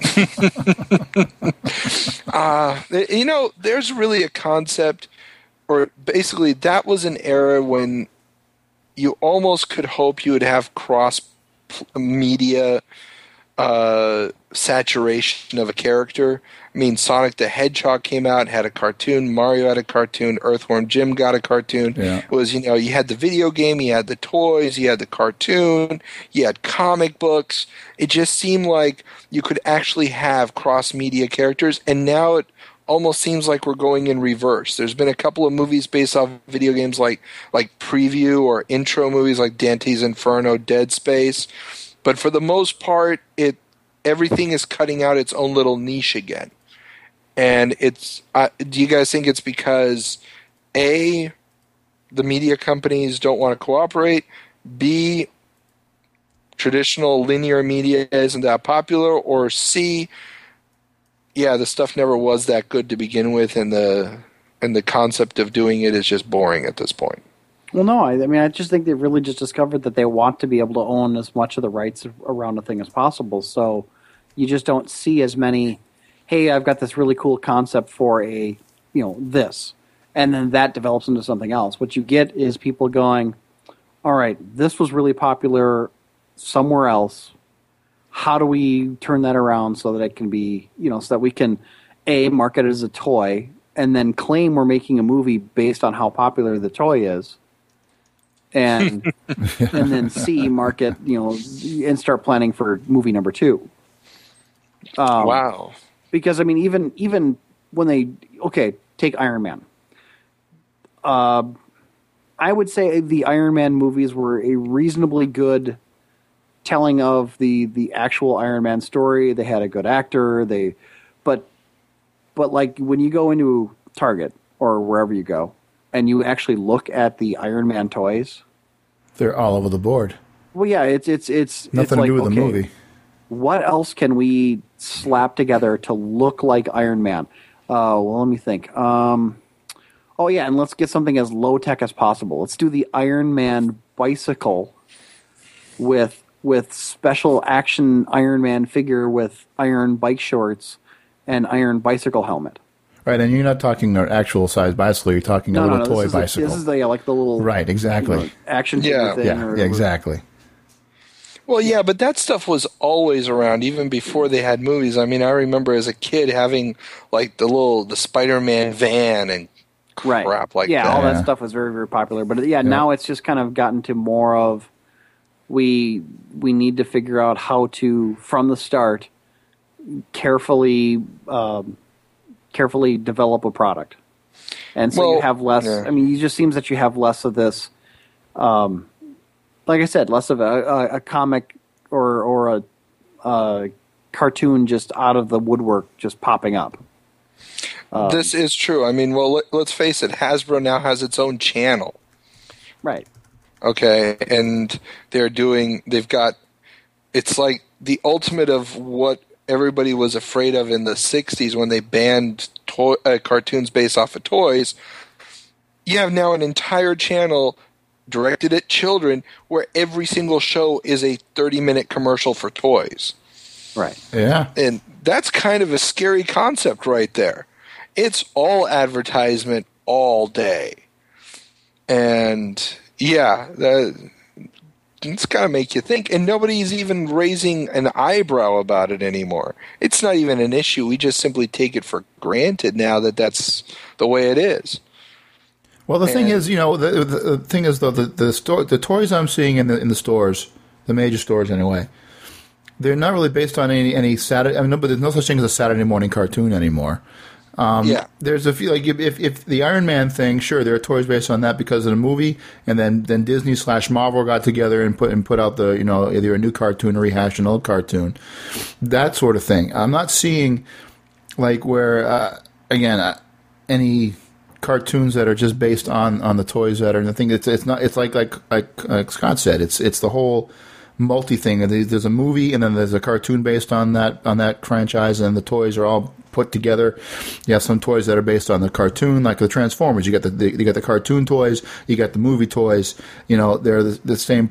B: whatever.
C: There's really a concept, or basically that was an era when you almost could hope you would have cross-media saturation of a character. I mean, Sonic the Hedgehog came out, had a cartoon, Mario had a cartoon, Earthworm Jim got a cartoon.
A: Yeah.
C: It was, you had the video game, you had the toys, you had the cartoon, you had comic books. It just seemed like you could actually have cross-media characters, and now it almost seems like we're going in reverse. There's been a couple of movies based off video games like preview or intro movies like Dante's Inferno, Dead Space. But for the most part, everything is cutting out its own little niche again. And it's do you guys think it's because A, the media companies don't want to cooperate, B, traditional linear media isn't that popular, or C, yeah, the stuff never was that good to begin with, and the concept of doing it is just boring at this point?
B: Well, no, I just think they really just discovered that they want to be able to own as much of the rights around a thing as possible. So you just don't see as many, hey, I've got this really cool concept for this. And then that develops into something else. What you get is people going, all right, this was really popular somewhere else. How do we turn that around so that it can be, so that we can, A, market it as a toy, and then claim we're making a movie based on how popular the toy is. And then C, market, and start planning for movie number 2.
C: Wow.
B: Because even when they take Iron Man. I would say the Iron Man movies were a reasonably good telling of the actual Iron Man story. They had a good actor. But like when you go into Target or wherever you go, and you actually look at the Iron Man toys,
A: they're all over the board.
B: Well, yeah, it's
A: Nothing to do with the movie.
B: What else can we slap together to look like Iron Man? Let me think. And let's get something as low tech as possible. Let's do the Iron Man bicycle with special action Iron Man figure with iron bike shorts and iron bicycle helmet.
A: Right, and you're not talking an actual size bicycle. You're talking a little toy bicycle.
B: This is like the little
A: right, exactly.
B: action figure thing.
A: Yeah, exactly.
C: Well, yeah, but that stuff was always around, even before they had movies. I mean, I remember as a kid having like the Spider-Man van and crap like that.
B: All that stuff was very, very popular. But now it's just kind of gotten to more of we need to figure out how to, from the start, carefully develop a product. And so you have less. Yeah. I mean, it just seems that you have less of this. Like I said, less of a comic or a cartoon just out of the woodwork, just popping up.
C: This is true. I mean, well, let's face it. Hasbro now has its own channel.
B: Right.
C: Okay, and they've got, it's like the ultimate of what everybody was afraid of in the 60s when they banned cartoons based off of toys. You have now an entire channel directed at children where every single show is a 30-minute commercial for toys.
B: Right.
A: Yeah.
C: And that's kind of a scary concept right there. It's all advertisement all day. And yeah, it's got to make you think. And nobody's even raising an eyebrow about it anymore. It's not even an issue. We just simply take it for granted now that that's the way it is.
A: Well, the thing is, the thing is though, the toys I'm seeing in the stores, the major stores anyway, they're not really based on any Saturday. I mean, but there's no such thing as a Saturday morning cartoon anymore. There's a few, like if the Iron Man thing, sure, there are toys based on that because of the movie, and then Disney / Marvel got together and put out the either a new cartoon or rehash an old cartoon, that sort of thing. I'm not seeing like where any cartoons that are just based on the toys that are. And I think it's not. It's like Scott said. It's the whole multi thing. There's a movie and then there's a cartoon based on that franchise, and the toys are all put together. You have some toys that are based on the cartoon, like the Transformers. You got the cartoon toys, you got the movie toys. They're the same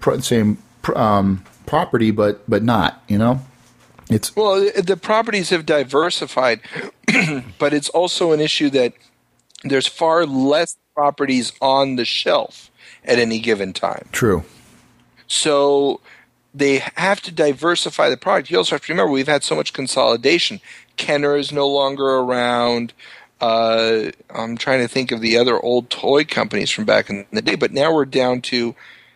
A: property, but not. It's
C: the properties have diversified, but it's also an issue that there's far less properties on the shelf at any given time.
A: True.
C: So they have to diversify the product. You also have to remember we've had so much consolidation. Kenner is no longer around. I'm trying to think of the other old toy companies from back in the day, but now we're down to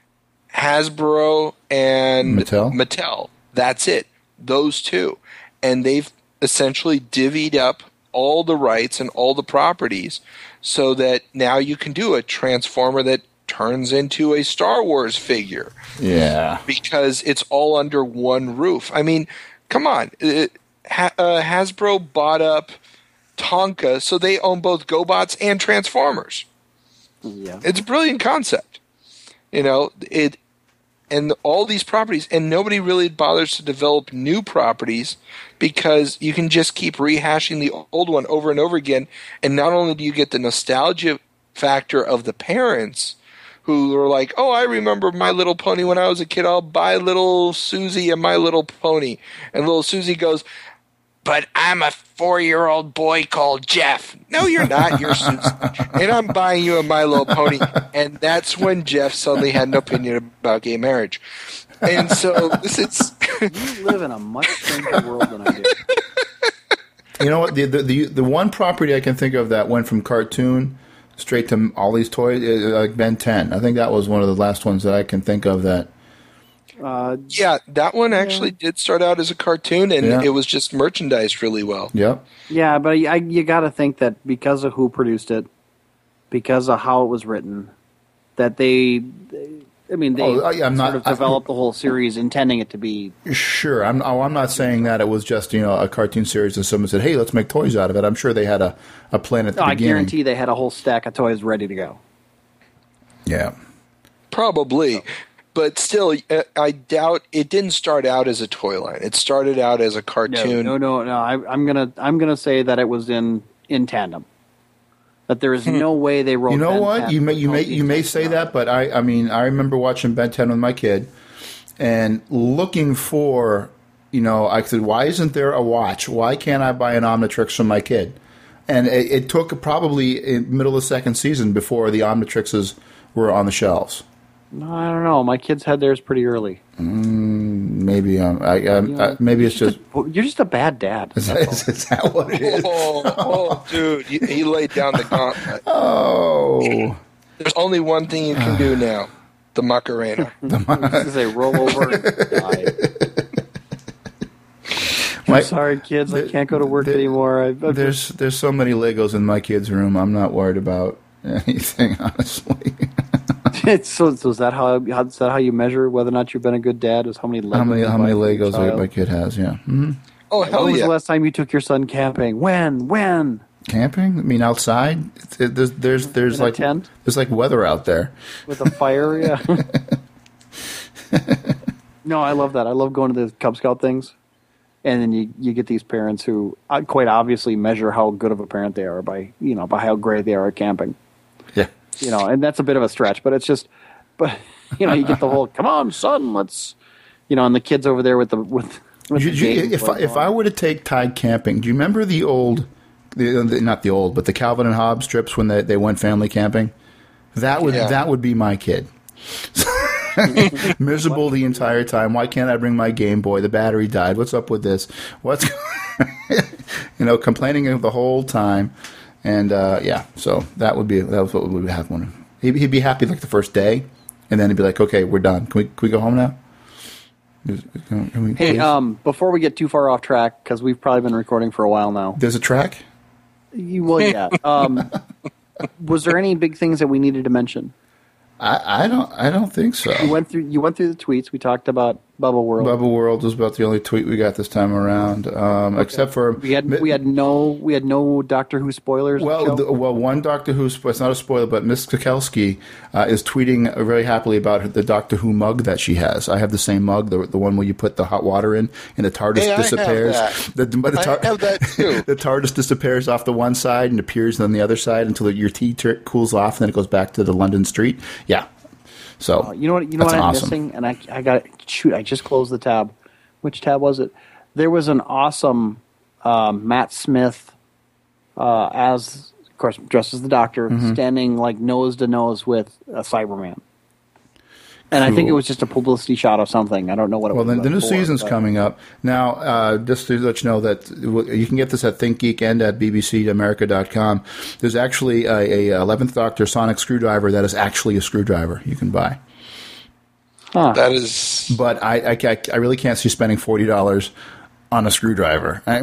C: Hasbro and Mattel. That's it. Those two. And they've essentially divvied up all the rights and all the properties so that now you can do a Transformer that turns into a Star Wars figure.
A: Yeah.
C: Because it's all under one roof. I mean, come on. Hasbro bought up Tonka, so they own both GoBots and Transformers.
B: Yeah.
C: It's a brilliant concept. And all these properties, and nobody really bothers to develop new properties because you can just keep rehashing the old one over and over again. And not only do you get the nostalgia factor of the parents who are like, oh, I remember My Little Pony when I was a kid. I'll buy little Susie and My Little Pony. And little Susie goes, but I'm a 4-year-old boy called Jeff. No, you're not. You're Susie. And I'm buying you a My Little Pony. And that's when Jeff suddenly had an opinion about gay marriage. And so this is...
B: You live in a much stranger world than I do.
A: You know what? The one property I can think of that went from cartoon straight to all these toys, like Ben 10. I think that was one of the last ones that I can think of that...
C: that one actually did start out as a cartoon, and it was just merchandised really well.
A: Yep.
B: Yeah, but you got to think that because of who produced it, because of how it was written, that they developed the whole series intending it to be.
A: Sure, I'm not saying that it was just a cartoon series and someone said, "Hey, let's make toys out of it." I'm sure they had a plan at the beginning. I
B: guarantee they had a whole stack of toys ready to go.
A: Yeah,
C: probably. But still, I doubt it didn't start out as a toy line. It started out as a cartoon.
B: No. I'm gonna say that it was in tandem. That there is no way they wrote.
A: You know what? You may say that, but I remember watching Ben 10 with my kid and looking for, I said, why isn't there a watch? Why can't I buy an Omnitrix for my kid? And it took probably in middle of the second season before the Omnitrixes were on the shelves.
B: No, I don't know. My kids had theirs pretty early.
A: Maybe maybe it's just.
B: You're just a bad dad.
A: Is that what it is?
C: Oh, dude, he laid down the gauntlet.
A: Oh.
C: There's only one thing you can do now: the Macarena.
B: This is a rollover. I'm sorry, kids. I can't go to work anymore.
A: There's so many Legos in my kids' room. I'm not worried about anything, honestly.
B: So is that how you measure whether or not you've been a good dad? Is how many Legos?
A: How many Legos my kid has? Yeah. Mm-hmm.
C: Oh hell
B: when was
C: yeah!
B: the last time you took your son camping? When?
A: Camping? I mean, outside? There's
B: In
A: like
B: a tent?
A: There's like weather out there.
B: With a fire, yeah. No, I love that. I love going to the Cub Scout things, and then you get these parents who quite obviously measure how good of a parent they are by how great they are at camping.
A: Yeah.
B: And that's a bit of a stretch, but it's just, you get the whole, come on, son, let's, and the kids over there with the
A: if I were to take Tide camping, do you remember the old, not the old, but the Calvin and Hobbes trips when they went family camping? That would be my kid. Miserable the entire time. Why can't I bring my Game Boy? The battery died. What's up with this? What's complaining the whole time. And so that was what we would have one. He'd be happy like the first day, and then he'd be like, "Okay, we're done. Can we go home now?"
B: Hey, before we get too far off track, because we've probably been recording for a while now.
A: There's a track.
B: Well, yeah. Was there any big things that we needed to mention?
A: I don't think so.
B: You went through the tweets. We talked about Bubble World.
A: Bubble World was about the only tweet we got this time around, except for
B: we had no Doctor Who spoilers.
A: One Doctor Who. It's not a spoiler, but Miss Kukelski is tweeting very happily about the Doctor Who mug that she has. I have the same mug, the one where you put the hot water in and the TARDIS disappears.
C: I have that too.
A: The TARDIS disappears off the one side and appears on the other side until your tea cools off, and then it goes back to the London street. Yeah. So
B: you know what I'm missing, and I got shoot. I just closed the tab. Which tab was it? There was an awesome Matt Smith, as of course dressed as the Doctor, standing like nose to nose with a Cyberman. And I think it was just a publicity shot of something. I don't know what it was.
A: Well, the new season's coming up. Now, just to let you know that you can get this at ThinkGeek and at bbcamerica.com. There's actually a 11th Doctor sonic screwdriver that is actually a screwdriver you can buy.
B: Huh.
C: That is...
A: But I really can't see spending $40 on a screwdriver. I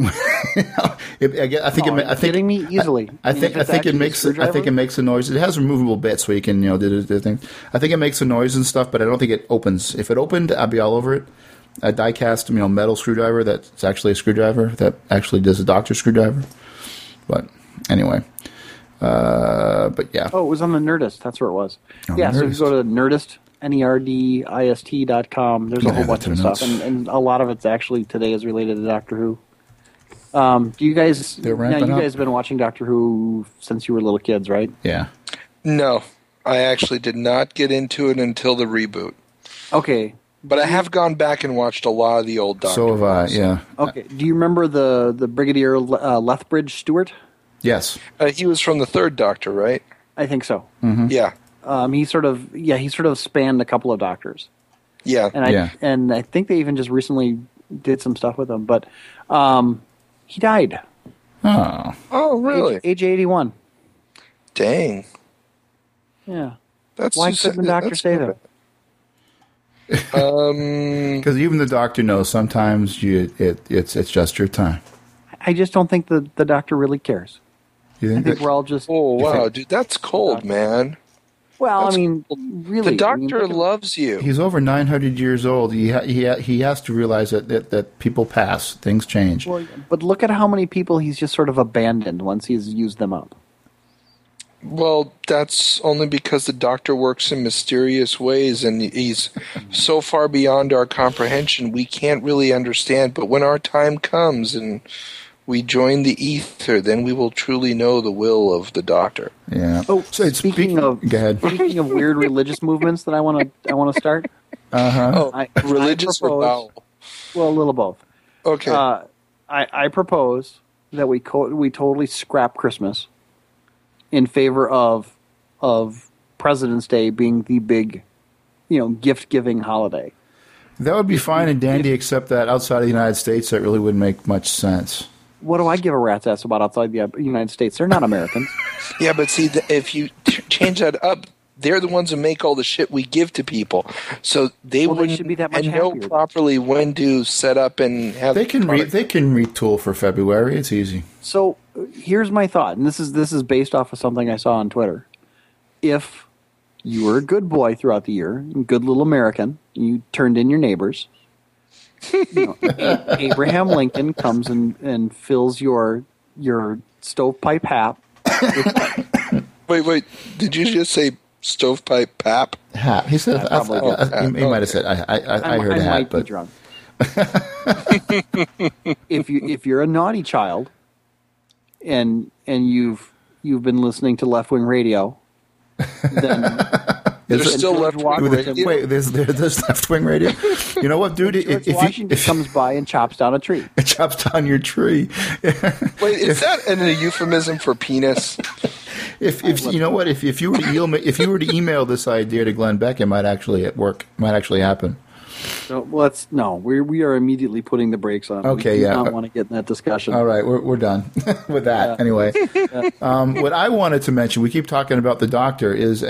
A: think
B: kidding me easily.
A: I think it makes a noise. It has removable bits where you can do things. I think it makes a noise and stuff, but I don't think it opens. If it opened, I'd be all over it. A die-cast metal screwdriver that's actually a screwdriver that actually does a Doctor screwdriver. But anyway, but yeah.
B: Oh, it was on the Nerdist. That's where it was.
A: On
B: yeah,
A: Nerdist.
B: So if you go to Nerdist. NERDIST.com. There's a whole bunch of stuff, and a lot of it's actually today is related to Doctor Who. Do you guys? You guys have been watching Doctor Who since you were little kids, right?
A: Yeah.
C: No, I actually did not get into it until the reboot.
B: Okay.
C: But I have gone back and watched a lot of the old Doctor
A: So have I.
C: Who's.
A: Yeah.
B: Okay. Do you remember the Brigadier Lethbridge Stewart?
A: Yes.
C: He was from the third Doctor, right?
B: I think so.
A: Mm-hmm.
C: Yeah.
B: He sort of spanned a couple of doctors.
C: Yeah.
B: And I think they even just recently did some stuff with him, but he died.
A: Oh,
C: really?
B: Age 81.
C: Dang.
B: Yeah.
C: That's
B: Why couldn't the Doctor save him?
A: Because even the Doctor knows sometimes it's just your time.
B: I just don't think the Doctor really cares. I think we're all just...
C: Oh, wow, dude, that's cold, man.
B: Well,
C: That's,
B: really.
C: The Doctor loves you.
A: He's over 900 years old. He has to realize that people pass. Things change.
B: Well, but look at how many people he's just sort of abandoned once he's used them up.
C: Well, that's only because the Doctor works in mysterious ways, and he's so far beyond our comprehension, we can't really understand. But when our time comes and we join the ether, then we will truly know the will of the Doctor.
A: Yeah.
B: Oh, so speaking of weird religious movements that I want to start.
C: Religious or bowel?
B: Well, a little both.
C: Okay.
B: I propose that we totally scrap Christmas in favor of President's Day being the big gift-giving holiday.
A: That would be fine and dandy, except that outside of the United States, that really wouldn't make much sense.
B: What do I give a rat's ass about outside the United States? They're not Americans.
C: Yeah, but see, if you change that up, they're the ones who make all the shit we give to people. So they wouldn't
B: should be that much
C: know
B: happier.
C: properly when to set up and have.
A: They can retool for February. It's easy.
B: So here's my thought, and this is based off of something I saw on Twitter. If you were a good boy throughout the year, a good little American, and you turned in your neighbors, Abraham Lincoln comes and fills your stovepipe hat.
C: Wait, did you just say stovepipe pap?
A: Hat. He said. He might have said. I heard
B: I
A: hat,
B: might
A: but
B: be drunk. If you're a naughty child, and you've been listening to left wing radio, then
C: there's still left wing radio.
A: Wait, there's left wing radio. You know what, dude?
B: George Washington comes by and chops down a tree.
A: It chops down your tree.
C: Wait, is that a euphemism for penis?
A: If you know what, if you were to email this idea to Glenn Beck, it might actually work. Might actually happen.
B: So we are immediately putting the brakes on.
A: Okay,
B: we do
A: yeah.
B: not want to get in that discussion.
A: All right, we're done with that.
B: Yeah.
A: Anyway, what I wanted to mention, we keep talking about the doctor, is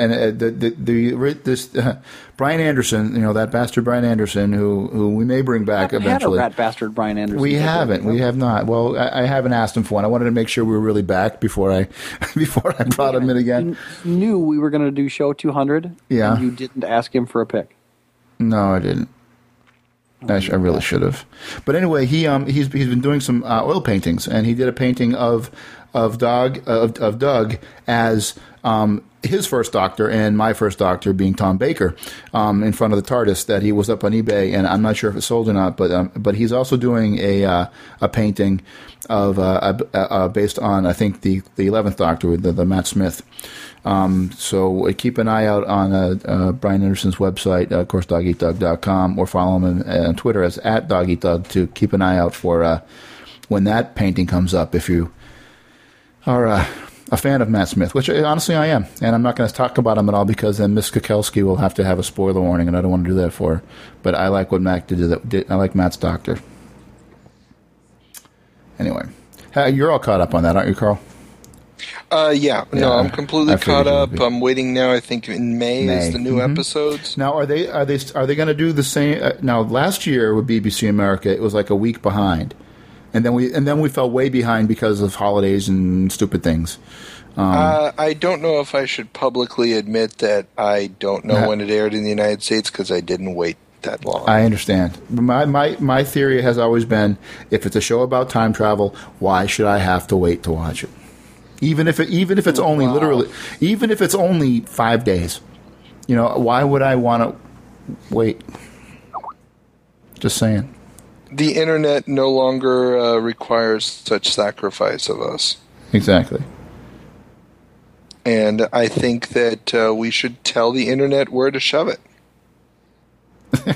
A: Brian Anderson, that bastard Brian Anderson, who we may bring back eventually.
B: Had a rat bastard Brian Anderson.
A: We haven't. We have not. Well, I haven't asked him for one. I wanted to make sure we were really back before I brought him in again.
B: You knew we were going to do show 200.
A: Yeah.
B: And you didn't ask him for a pick.
A: No, I didn't. I really should have. But anyway, he's been doing some oil paintings, and he did a painting of Doug as his first doctor and my first doctor being Tom Baker in front of the TARDIS that he was up on eBay, and I'm not sure if it sold or not. But he's also doing a painting of based on, I think, the 11th Doctor, the Matt Smith. So keep an eye out on Brian Anderson's website, of course, DogEatDoug.com, or follow him on Twitter as @DogEatDoug to keep an eye out for when that painting comes up. If you are a fan of Matt Smith, which honestly I am, and I'm not going to talk about him at all because then Miss Kukelski will have to have a spoiler warning, and I don't want to do that for her. But I like what Matt did. I like Matt's doctor. Anyway, you're all caught up on that, aren't you, Carl?
C: Yeah. No, I'm completely caught up. I'm waiting now. I think in May is the new episodes.
A: Now, are they going to do the same? Now, last year with BBC America, it was like a week behind, and then we fell way behind because of holidays and stupid things.
C: I don't know if I should publicly admit that I don't know when it aired in the United States because I didn't wait that long.
A: I understand. My theory has always been, if it's a show about time travel, why should I have to wait to watch it? Even if it's only literally, even if it's only 5 days, why would I want to wait? Just saying.
C: The internet no longer requires such sacrifice of us.
A: Exactly.
C: And I think that we should tell the internet where to shove it.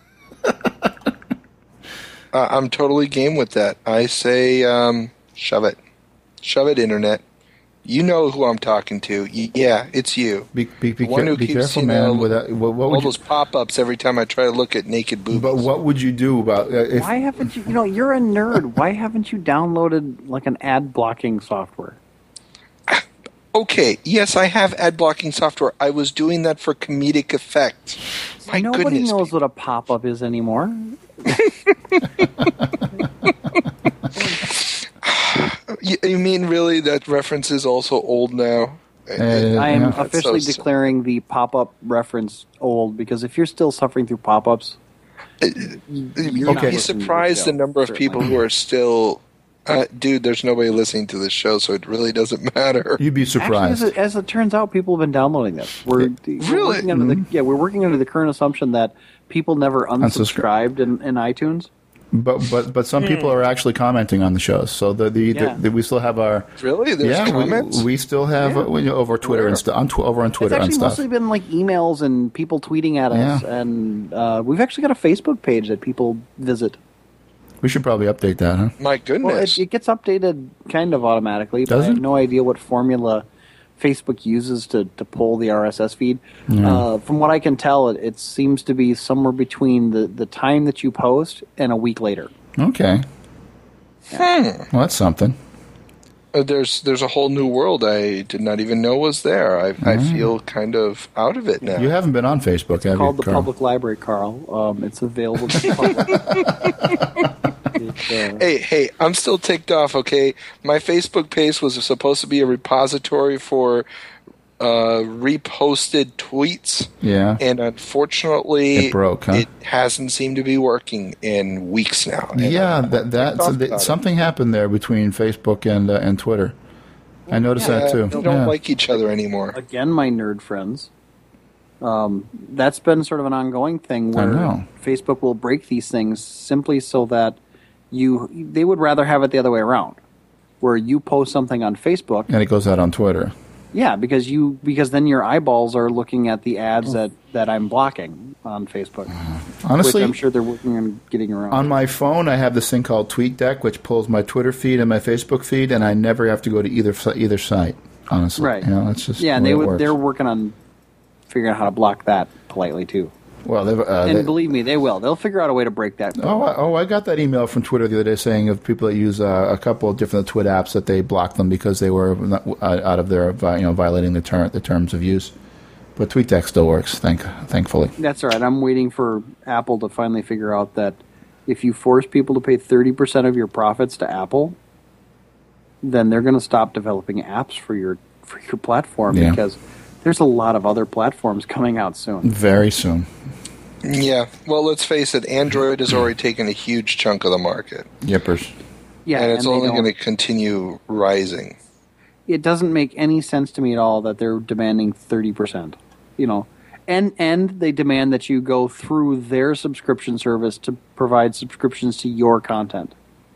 C: I'm totally game with that. I say shove it. Shove it, internet. You know who I'm talking to. Yeah, it's you.
A: Be careful, man.
C: All those pop-ups every time I try to look at naked boobies.
A: But what would you do about
B: why haven't you? You're a nerd. Why haven't you downloaded like an ad blocking software?
C: Okay, yes, I have ad blocking software. I was doing that for comedic effect.
B: Nobody knows what a pop-up is anymore.
C: You mean really that reference is also old now?
B: I am officially declaring the pop-up reference old because if you're still suffering through pop-ups,
C: you'd be surprised the number of people who are still... dude, there's nobody listening to this show, so it really doesn't matter.
A: You'd be surprised.
B: Actually, as it turns out, people have been downloading this. We're working under the current assumption that people never unsubscribed in iTunes.
A: But some people are actually commenting on the shows, so we still have our
C: There's comments.
A: We still have over Twitter and stuff over on Twitter and stuff.
B: It's actually mostly been like emails and people tweeting at us, and we've actually got a Facebook page that people visit.
A: We should probably update that, huh?
C: My goodness.
B: Well, it gets updated kind of automatically, but I have no idea what formula Facebook uses to pull the RSS feed. From what I can tell, it seems to be somewhere between the time that you post and a week later.
A: Okay. Well, that's something.
C: There's a whole new world I did not even know was there. I feel kind of out of it now.
A: You haven't been on Facebook, have you,
B: Called the
A: Carl?
B: Public Library, Carl. It's available to the public.
C: Hey, I'm still ticked off, okay? My Facebook page was supposed to be a repository for reposted tweets.
A: Yeah.
C: And unfortunately,
A: It broke, huh?
C: It hasn't seemed to be working in weeks now. And
A: Yeah,
C: I'm ticked off about it.
A: something happened there between Facebook and Twitter. I noticed that too.
C: They don't like each other anymore.
B: Again, my nerd friends. That's been sort of an ongoing thing where Facebook will break these things simply so that they would rather have it the other way around, where you post something on Facebook
A: and it goes out on Twitter.
B: Yeah, because then your eyeballs are looking at the ads that I'm blocking on Facebook.
A: Honestly,
B: which I'm sure they're working on getting around.
A: On my phone, I have this thing called TweetDeck, which pulls my Twitter feed and my Facebook feed, and I never have to go to either site. Honestly,
B: right?
A: That's just
B: and
A: the way it works.
B: they're working on figuring out how to block that politely too.
A: Well,
B: believe me, they will. They'll figure out a way to break that.
A: I got that email from Twitter the other day saying of people that use a couple of different Twit apps that they blocked them because they were not, out of their violating the terms of use. But TweetDeck still works, thankfully.
B: That's all right. I'm waiting for Apple to finally figure out that if you force people to pay 30% of your profits to Apple, then they're going to stop developing apps for your platform because there's a lot of other platforms coming out soon.
A: Very soon.
C: Yeah. Well, let's face it, Android has already taken a huge chunk of the market.
A: Yippers.
B: Yeah,
C: and it's only going to continue rising.
B: It doesn't make any sense to me at all that they're demanding 30%. And they demand that you go through their subscription service to provide subscriptions to your content.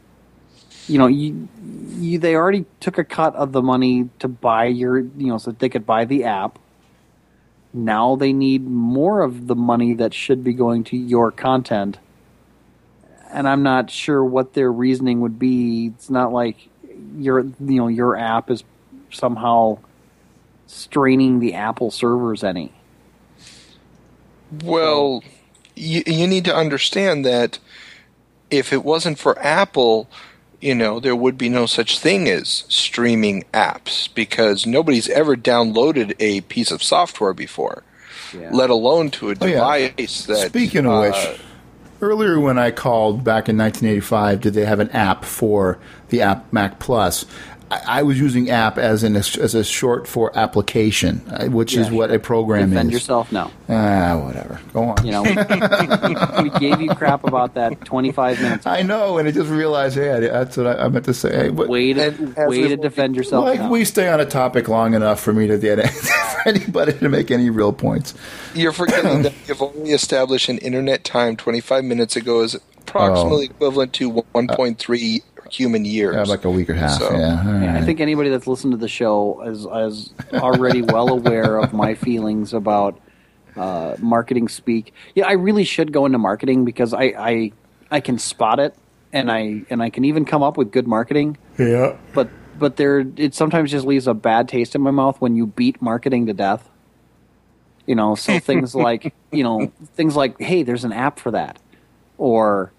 B: They already took a cut of the money to buy so that they could buy the app. Now they need more of the money that should be going to your content. And I'm not sure what their reasoning would be. It's not like your app is somehow straining the Apple servers any.
C: Well, you need to understand that if it wasn't for Apple, there would be no such thing as streaming apps because nobody's ever downloaded a piece of software before, let alone to a device that...
A: Speaking of which, earlier when I called back in 1985, did they have an app for the app Mac Plus? I was using app as a short for application, which is what a program is.
B: Defend yourself now.
A: Whatever. Go on.
B: We gave you crap about that 25 minutes ago.
A: I know, and I just realized, that's what I meant to say. Hey,
B: way to defend yourself now.
A: We stay on a topic long enough for me to get for anybody to make any real points.
C: You're forgetting that you've only established an internet time 25 minutes ago is approximately equivalent to 1.3 human years.
A: Yeah, like a week or half.
C: So,
A: right.
B: I think anybody that's listened to the show is already well aware of my feelings about marketing speak. Yeah, I really should go into marketing because I can spot it and I can even come up with good marketing.
A: Yeah.
B: But it sometimes just leaves a bad taste in my mouth when you beat marketing to death. So things like hey, there's an app for that, or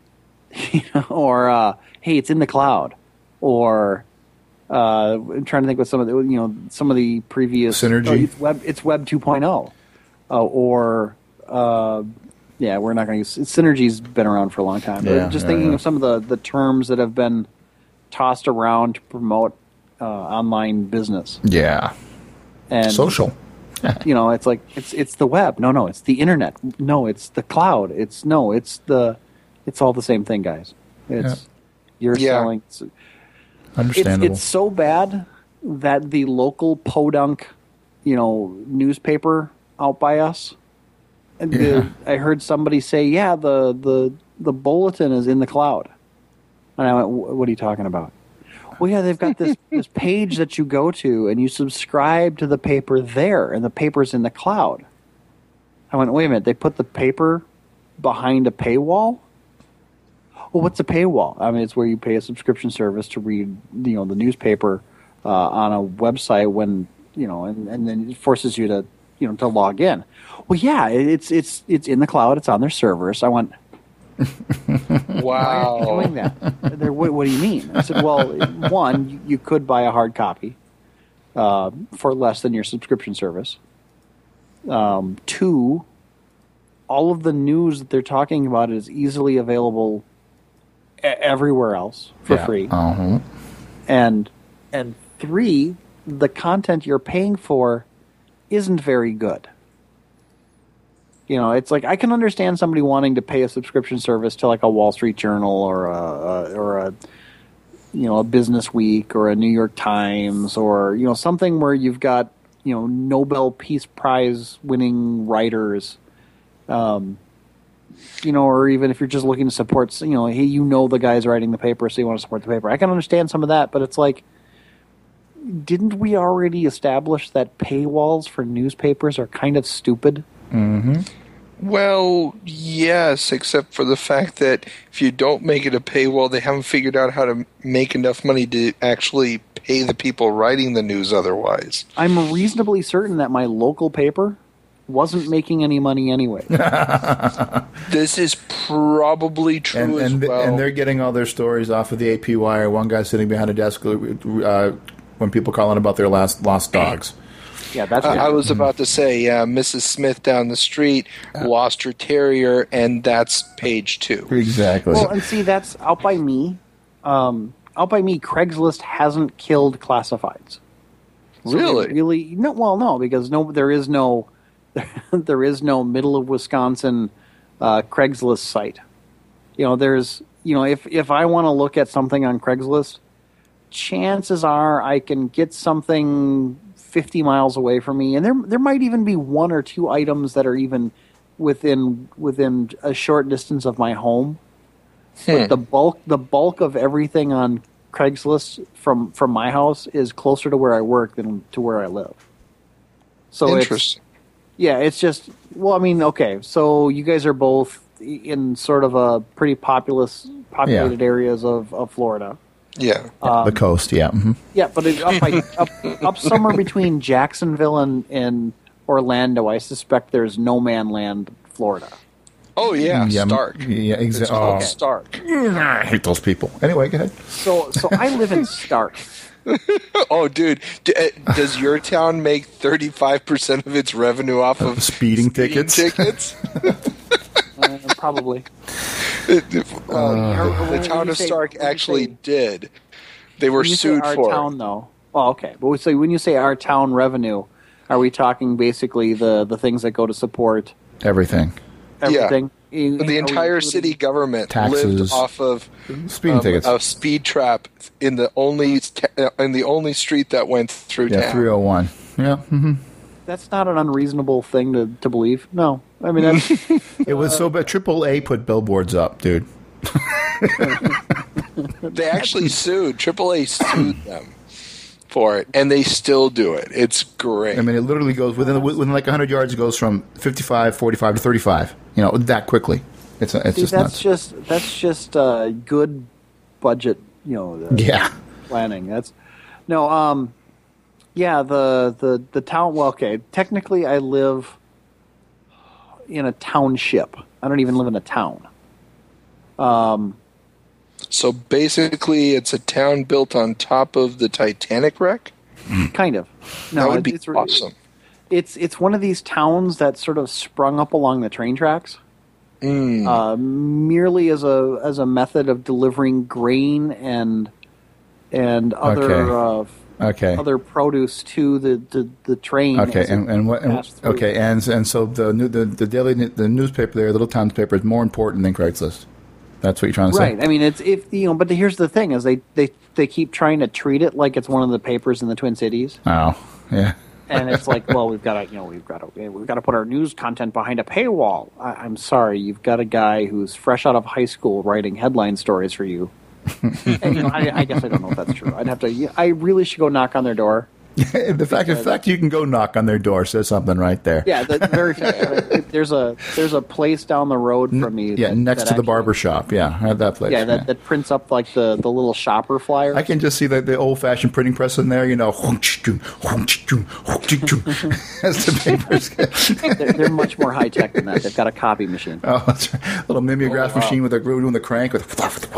B: hey, it's in the cloud, or I'm trying to think what some of the previous
A: Synergy.
B: It's Web 2.0, or we're not going to use Synergy's been around for a long time. But thinking of some of the terms that have been tossed around to promote online business.
A: Yeah,
B: and
A: social.
B: It's like it's the web. No, it's the internet. No, it's the cloud. It's all the same thing, guys. You're selling.
A: Understandable.
B: It's so bad that the local podunk, newspaper out by us. I heard somebody say, the bulletin is in the cloud, and I went, "What are you talking about?" Well, yeah, they've got this page that you go to, and you subscribe to the paper there, and the paper's in the cloud. I went, wait a minute, they put the paper behind a paywall? Well, what's a paywall? I mean, it's where you pay a subscription service to read, the newspaper on a website when and then it forces you to to log in. Well, yeah, it's in the cloud. It's on their servers. I went,
C: Wow.
B: why are you doing that? What do you mean? I said, well, one, you could buy a hard copy for less than your subscription service. Two, all of the news that they're talking about is easily available everywhere else for free.
A: Uh-huh.
B: And three, the content you're paying for isn't very good. It's like I can understand somebody wanting to pay a subscription service to like a Wall Street Journal or a Business Week or a New York Times or something where you've got Nobel Peace Prize winning writers, or even if you're just looking to support, hey, the guy's writing the paper, so you want to support the paper. I can understand some of that, but it's like, didn't we already establish that paywalls for newspapers are kind of stupid?
A: Mm-hmm.
C: Well, yes, except for the fact that if you don't make it a paywall, they haven't figured out how to make enough money to actually pay the people writing the news otherwise.
B: I'm reasonably certain that my local paper wasn't making any money anyway.
C: This is probably true as well.
A: And they're getting all their stories off of the AP Wire. One guy sitting behind a desk when people call in about their lost dogs.
B: Yeah, that's.
C: I was about to say, Mrs. Smith down the street lost her terrier, and that's page 2.
A: Exactly.
B: Well, and see, that's out by me. Out by me, Craigslist hasn't killed classifieds. So
C: Really?
B: No, because there is no middle of Wisconsin Craigslist site. If I want to look at something on Craigslist, chances are I can get something 50 miles away from me, and there might even be one or two items that are even within a short distance of my home. But the bulk of everything on Craigslist from my house is closer to where I work than to where I live. So
C: interesting.
B: It's just, well, I mean, okay, so you guys are both in sort of a pretty populated areas of Florida.
C: Yeah.
A: The coast, yeah. Mm-hmm.
B: Yeah, but up somewhere between Jacksonville and Orlando, I suspect there's no man land, Florida.
C: Oh, yeah, Stark.
A: Yeah, exactly.
C: Oh. Stark.
A: I hate those people. Anyway, go ahead.
B: So I live in Stark.
C: Oh, dude, does your town make 35% of its revenue off of
A: speeding tickets?
B: Probably.
C: The town of Stark actually did. They were sued for
B: our town, though. Oh, okay. But so when you say our town revenue, are we talking basically the things that go to support
A: everything?
B: Everything.
C: Yeah. The entire city government
A: taxes,
C: lived off of
A: speeding tickets.
C: A speed trap in the only street that went through town.
A: 301. Yeah. Mm-hmm.
B: That's not an unreasonable thing to believe. No, I mean that's,
A: it was so bad. AAA put billboards up, dude.
C: They actually sued. AAA sued them for it, and they still do it. It's great.
A: I mean, it literally goes within like 100 yards. It goes from 55, 45 to 35. That quickly. It's just nuts.
B: That's just good budget. Planning. That's no. Yeah, the town. Well, okay. Technically, I live in a township. I don't even live in a town.
C: So basically, it's a town built on top of the Titanic wreck?
B: Kind of. No,
C: that would be awesome.
B: It's one of these towns that sort of sprung up along the train tracks, merely as a method of delivering grain and other other produce to the train.
A: Okay, and so the newspaper there, Little Town newspaper, is more important than Craigslist. That's what you're trying to say,
B: right? I mean, but here's the thing: is they keep trying to treat it like it's one of the papers in the Twin Cities.
A: Oh, yeah.
B: And it's like, well, we've got to put our news content behind a paywall. I'm sorry, you've got a guy who's fresh out of high school writing headline stories for you. And I guess I don't know if that's true. I really should go knock on their door
A: The fact you can go knock on their door says something right there.
B: Yeah, the very fact. There's a place down the road from me.
A: Yeah, next to the barber shop. Yeah, I have that place.
B: Yeah, that prints up like the little shopper flyer.
A: I can just see the old-fashioned printing press in there, as the papers get.
B: They're much more high-tech than that. They've got a copy machine.
A: Oh, that's right. A little mimeograph machine with doing the crank with.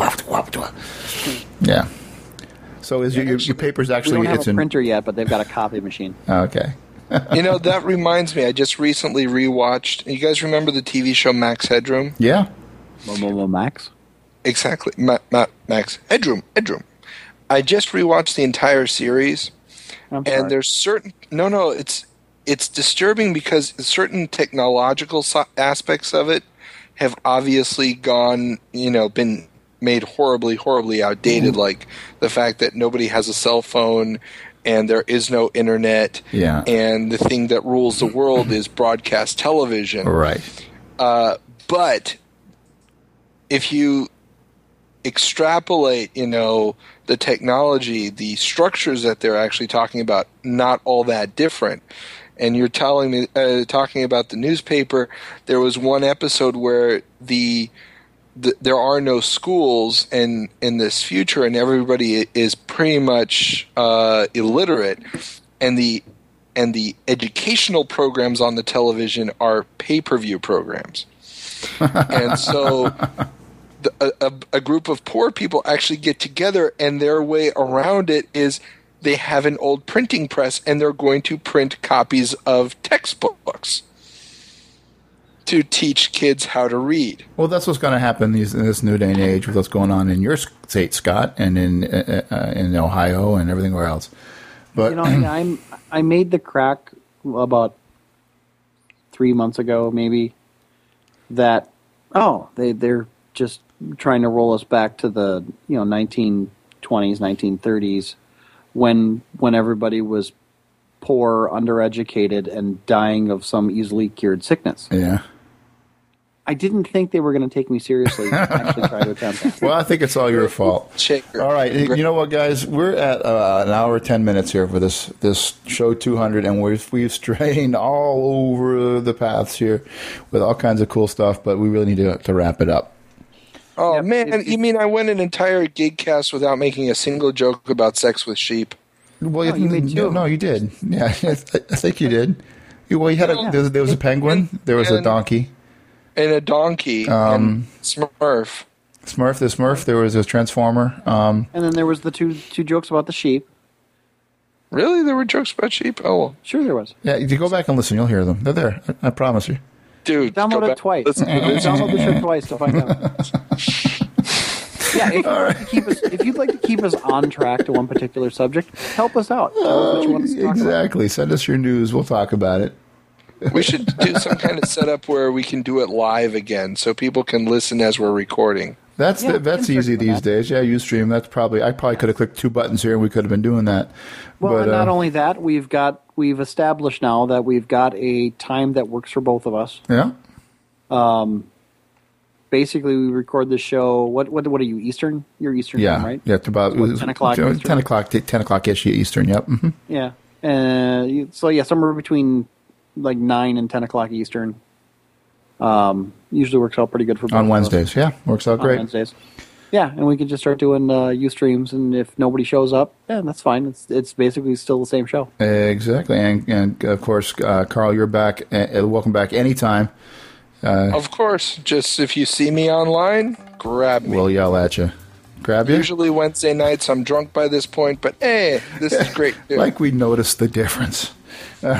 A: Yeah. So is your papers actually?
B: We don't have a printer yet, but they've got a copy machine.
A: Okay.
C: That reminds me. I just recently rewatched. You guys remember the TV show Max Headroom?
A: Yeah.
B: Max?
C: Exactly. Max Headroom. I just rewatched the entire series, and there's certain. No. It's disturbing because certain technological aspects of it have obviously gone. Been made horribly outdated, like the fact that nobody has a cell phone and there is no internet, and the thing that rules the world is broadcast television.
A: Right.
C: But if you extrapolate, the technology, the structures that they're actually talking about, not all that different. And you're talking about the newspaper. There was one episode where there are no schools in this future, and everybody is pretty much illiterate, and the educational programs on the television are pay-per-view programs, and so a group of poor people actually get together, and their way around it is they have an old printing press, and they're going to print copies of textbooks to teach kids how to read.
A: Well, that's what's going to happen in this new day and age with what's going on in your state, Scott, and in Ohio and everywhere else. But
B: I made the crack about 3 months ago, maybe, that they're just trying to roll us back to the 1920s, 1930s, when everybody was poor, undereducated, and dying of some easily cured sickness.
A: Yeah.
B: I didn't think they were going to take me seriously and actually try to attempt that.
A: Well, I think it's all your fault. All right. You know what, guys? We're at an hour, 10 minutes here for this show 200, and we've strayed all over the paths here with all kinds of cool stuff, but we really need to wrap it up.
C: Oh, man. You mean I went an entire gigcast without making a single joke about sex with sheep?
A: Well, you made two. No, you did. Yeah, I think you did. Well, you had there was a penguin, there was a donkey.
C: And a donkey, and Smurf.
A: The Smurf, there was a Transformer.
B: And then there was the two jokes about the sheep.
C: Really? There were jokes about sheep? Oh, well.
B: Sure there was.
A: Yeah, if you go back and listen, you'll hear them. They're there. I promise you.
C: Dude,
B: download it twice. Download the show twice to find out. Yeah, if you'd like to keep us on track to one particular subject, help us out. Tell us what you want us to talk
A: exactly. About. Send us your news. We'll talk about it.
C: We should do some kind of setup where we can do it live again, so people can listen as we're recording.
A: That's easy these days. Yeah, Ustream. I probably could have clicked two buttons here and we could have been doing that.
B: Well, and not only that, we've established now that we've got a time that works for both of us.
A: Yeah.
B: Basically, we record the show. What are you, Eastern? You're Eastern time, right?
A: Yeah, it's about 10 o'clock. 10 o'clock-ish Eastern. Yep. Mm-hmm.
B: Yeah. Somewhere between like 9 and 10 o'clock Eastern. Usually works out pretty good for both
A: on Wednesdays. Yeah, works out great.
B: On Wednesdays. Yeah, and we can just start doing Ustreams, and if nobody shows up, that's fine. It's basically still the same show.
A: Exactly, and of course, Carl, you're back. Welcome back anytime.
C: Of course, just if you see me online, grab me.
A: We'll yell at you. Grab you?
C: Usually Wednesday nights, I'm drunk by this point, but hey, this is great too.
A: Like we noticed the difference. All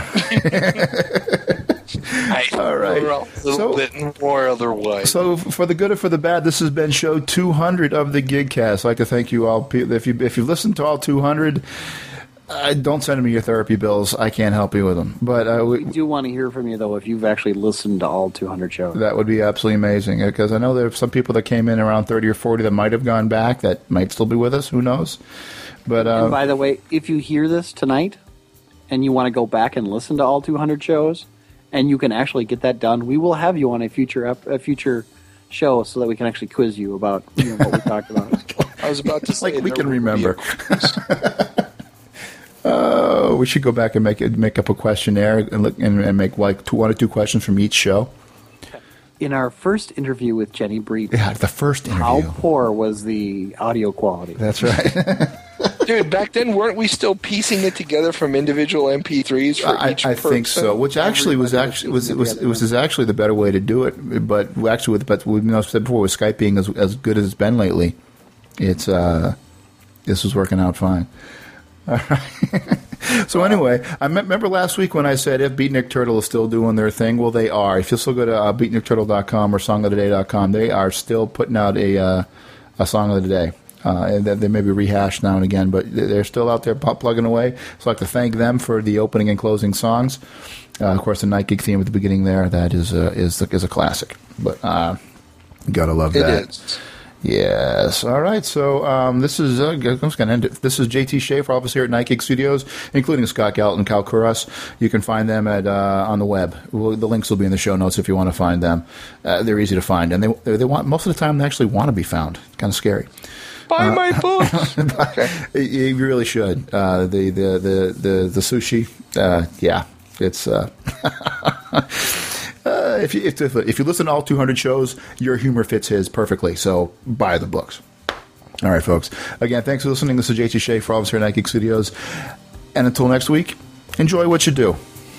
A: right.
C: A little bit more otherwise.
A: So, for the good or for the bad, this has been show 200 of the Gigcast. I'd like to thank you all. If you listened to all 200, don't send me your therapy bills. I can't help you with them. But
B: we do want to hear from you, though, if you've actually listened to all 200 shows.
A: That would be absolutely amazing, because I know there are some people that came in around 30 or 40 that might have gone back, that might still be with us. Who knows? But
B: and by the way, if you hear this tonight and you want to go back and listen to all 200 shows, and you can actually get that done, we will have you on a future show so that we can actually quiz you about what we talked about.
C: I was about to say,
A: like we can remember. Oh know, we should go back and make up a questionnaire and look and make like 1 or 2 questions from each show.
B: In our first interview with Jenny Breeden,
A: the first interview.
B: How poor was the audio quality?
A: That's right.
C: Dude, back then, weren't we still piecing it together from individual MP3s for each person?
A: I think so, which actually was actually the better way to do it. But actually, but we said before, with Skype being as good as it's been lately, this was working out fine. All right. So anyway, I remember last week when I said if Beatnik Turtle is still doing their thing. Well, they are. If you still go to beatnikturtle.com or songoftheday.com, they are still putting out a song of the day. And they may be rehashed now and again, but they're still out there plugging away. So I'd like to thank them for the opening and closing songs. Of course, the Night Gig theme at the beginning there, that is a classic. But gotta love that.
C: It is.
A: Yes. All right. So this is I'm just going to end it. This is JT Schaefer, all of us here at Night Gig Studios, including Scott Galton and Cal Kuras. You can find them at on the web. The links will be in the show notes if you want to find them. They're easy to find, and they want most of the time they actually want to be found. Kind of scary.
C: Buy my books. Okay.
A: You really should. The sushi. Yeah. It's. If you listen to all 200 shows, your humor fits his perfectly. So buy the books. All right, folks. Again, thanks for listening. This is JT Schaefer, all of us here at Night Gig Studios. And until next week, enjoy what you do.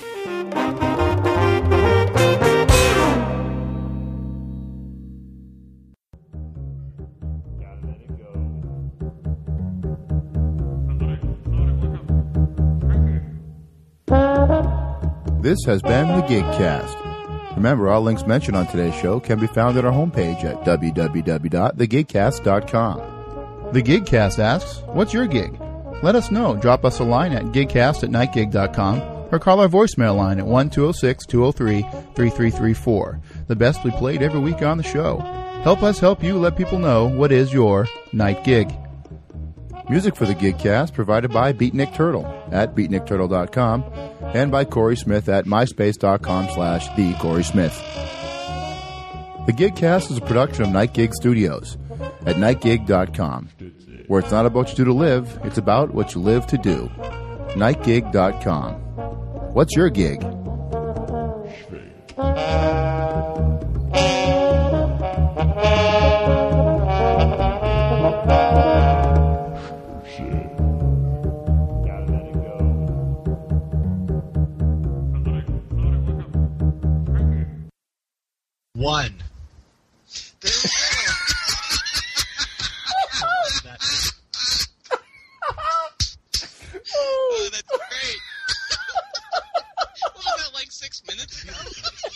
A: This has been the Gigcast. Remember, all links mentioned on today's show can be found at our homepage at www.thegigcast.com. The Gigcast asks, what's your gig? Let us know. Drop us a line at gigcast@nightgig.com or call our voicemail line at 1-206-203-3334. The best we played every week on the show. Help us help you let people know what is your night gig. Music for the Gigcast provided by Beatnik Turtle at beatnikturtle.com and by Corey Smith at myspace.com/thecorey_smith. The Gigcast is a production of Night Gig Studios at nightgig.com, where it's not about what you do to live, it's about what you live to do. Nightgig.com. What's your gig?
D: One. There we go. Oh, that's great. What was that, like 6 minutes ago?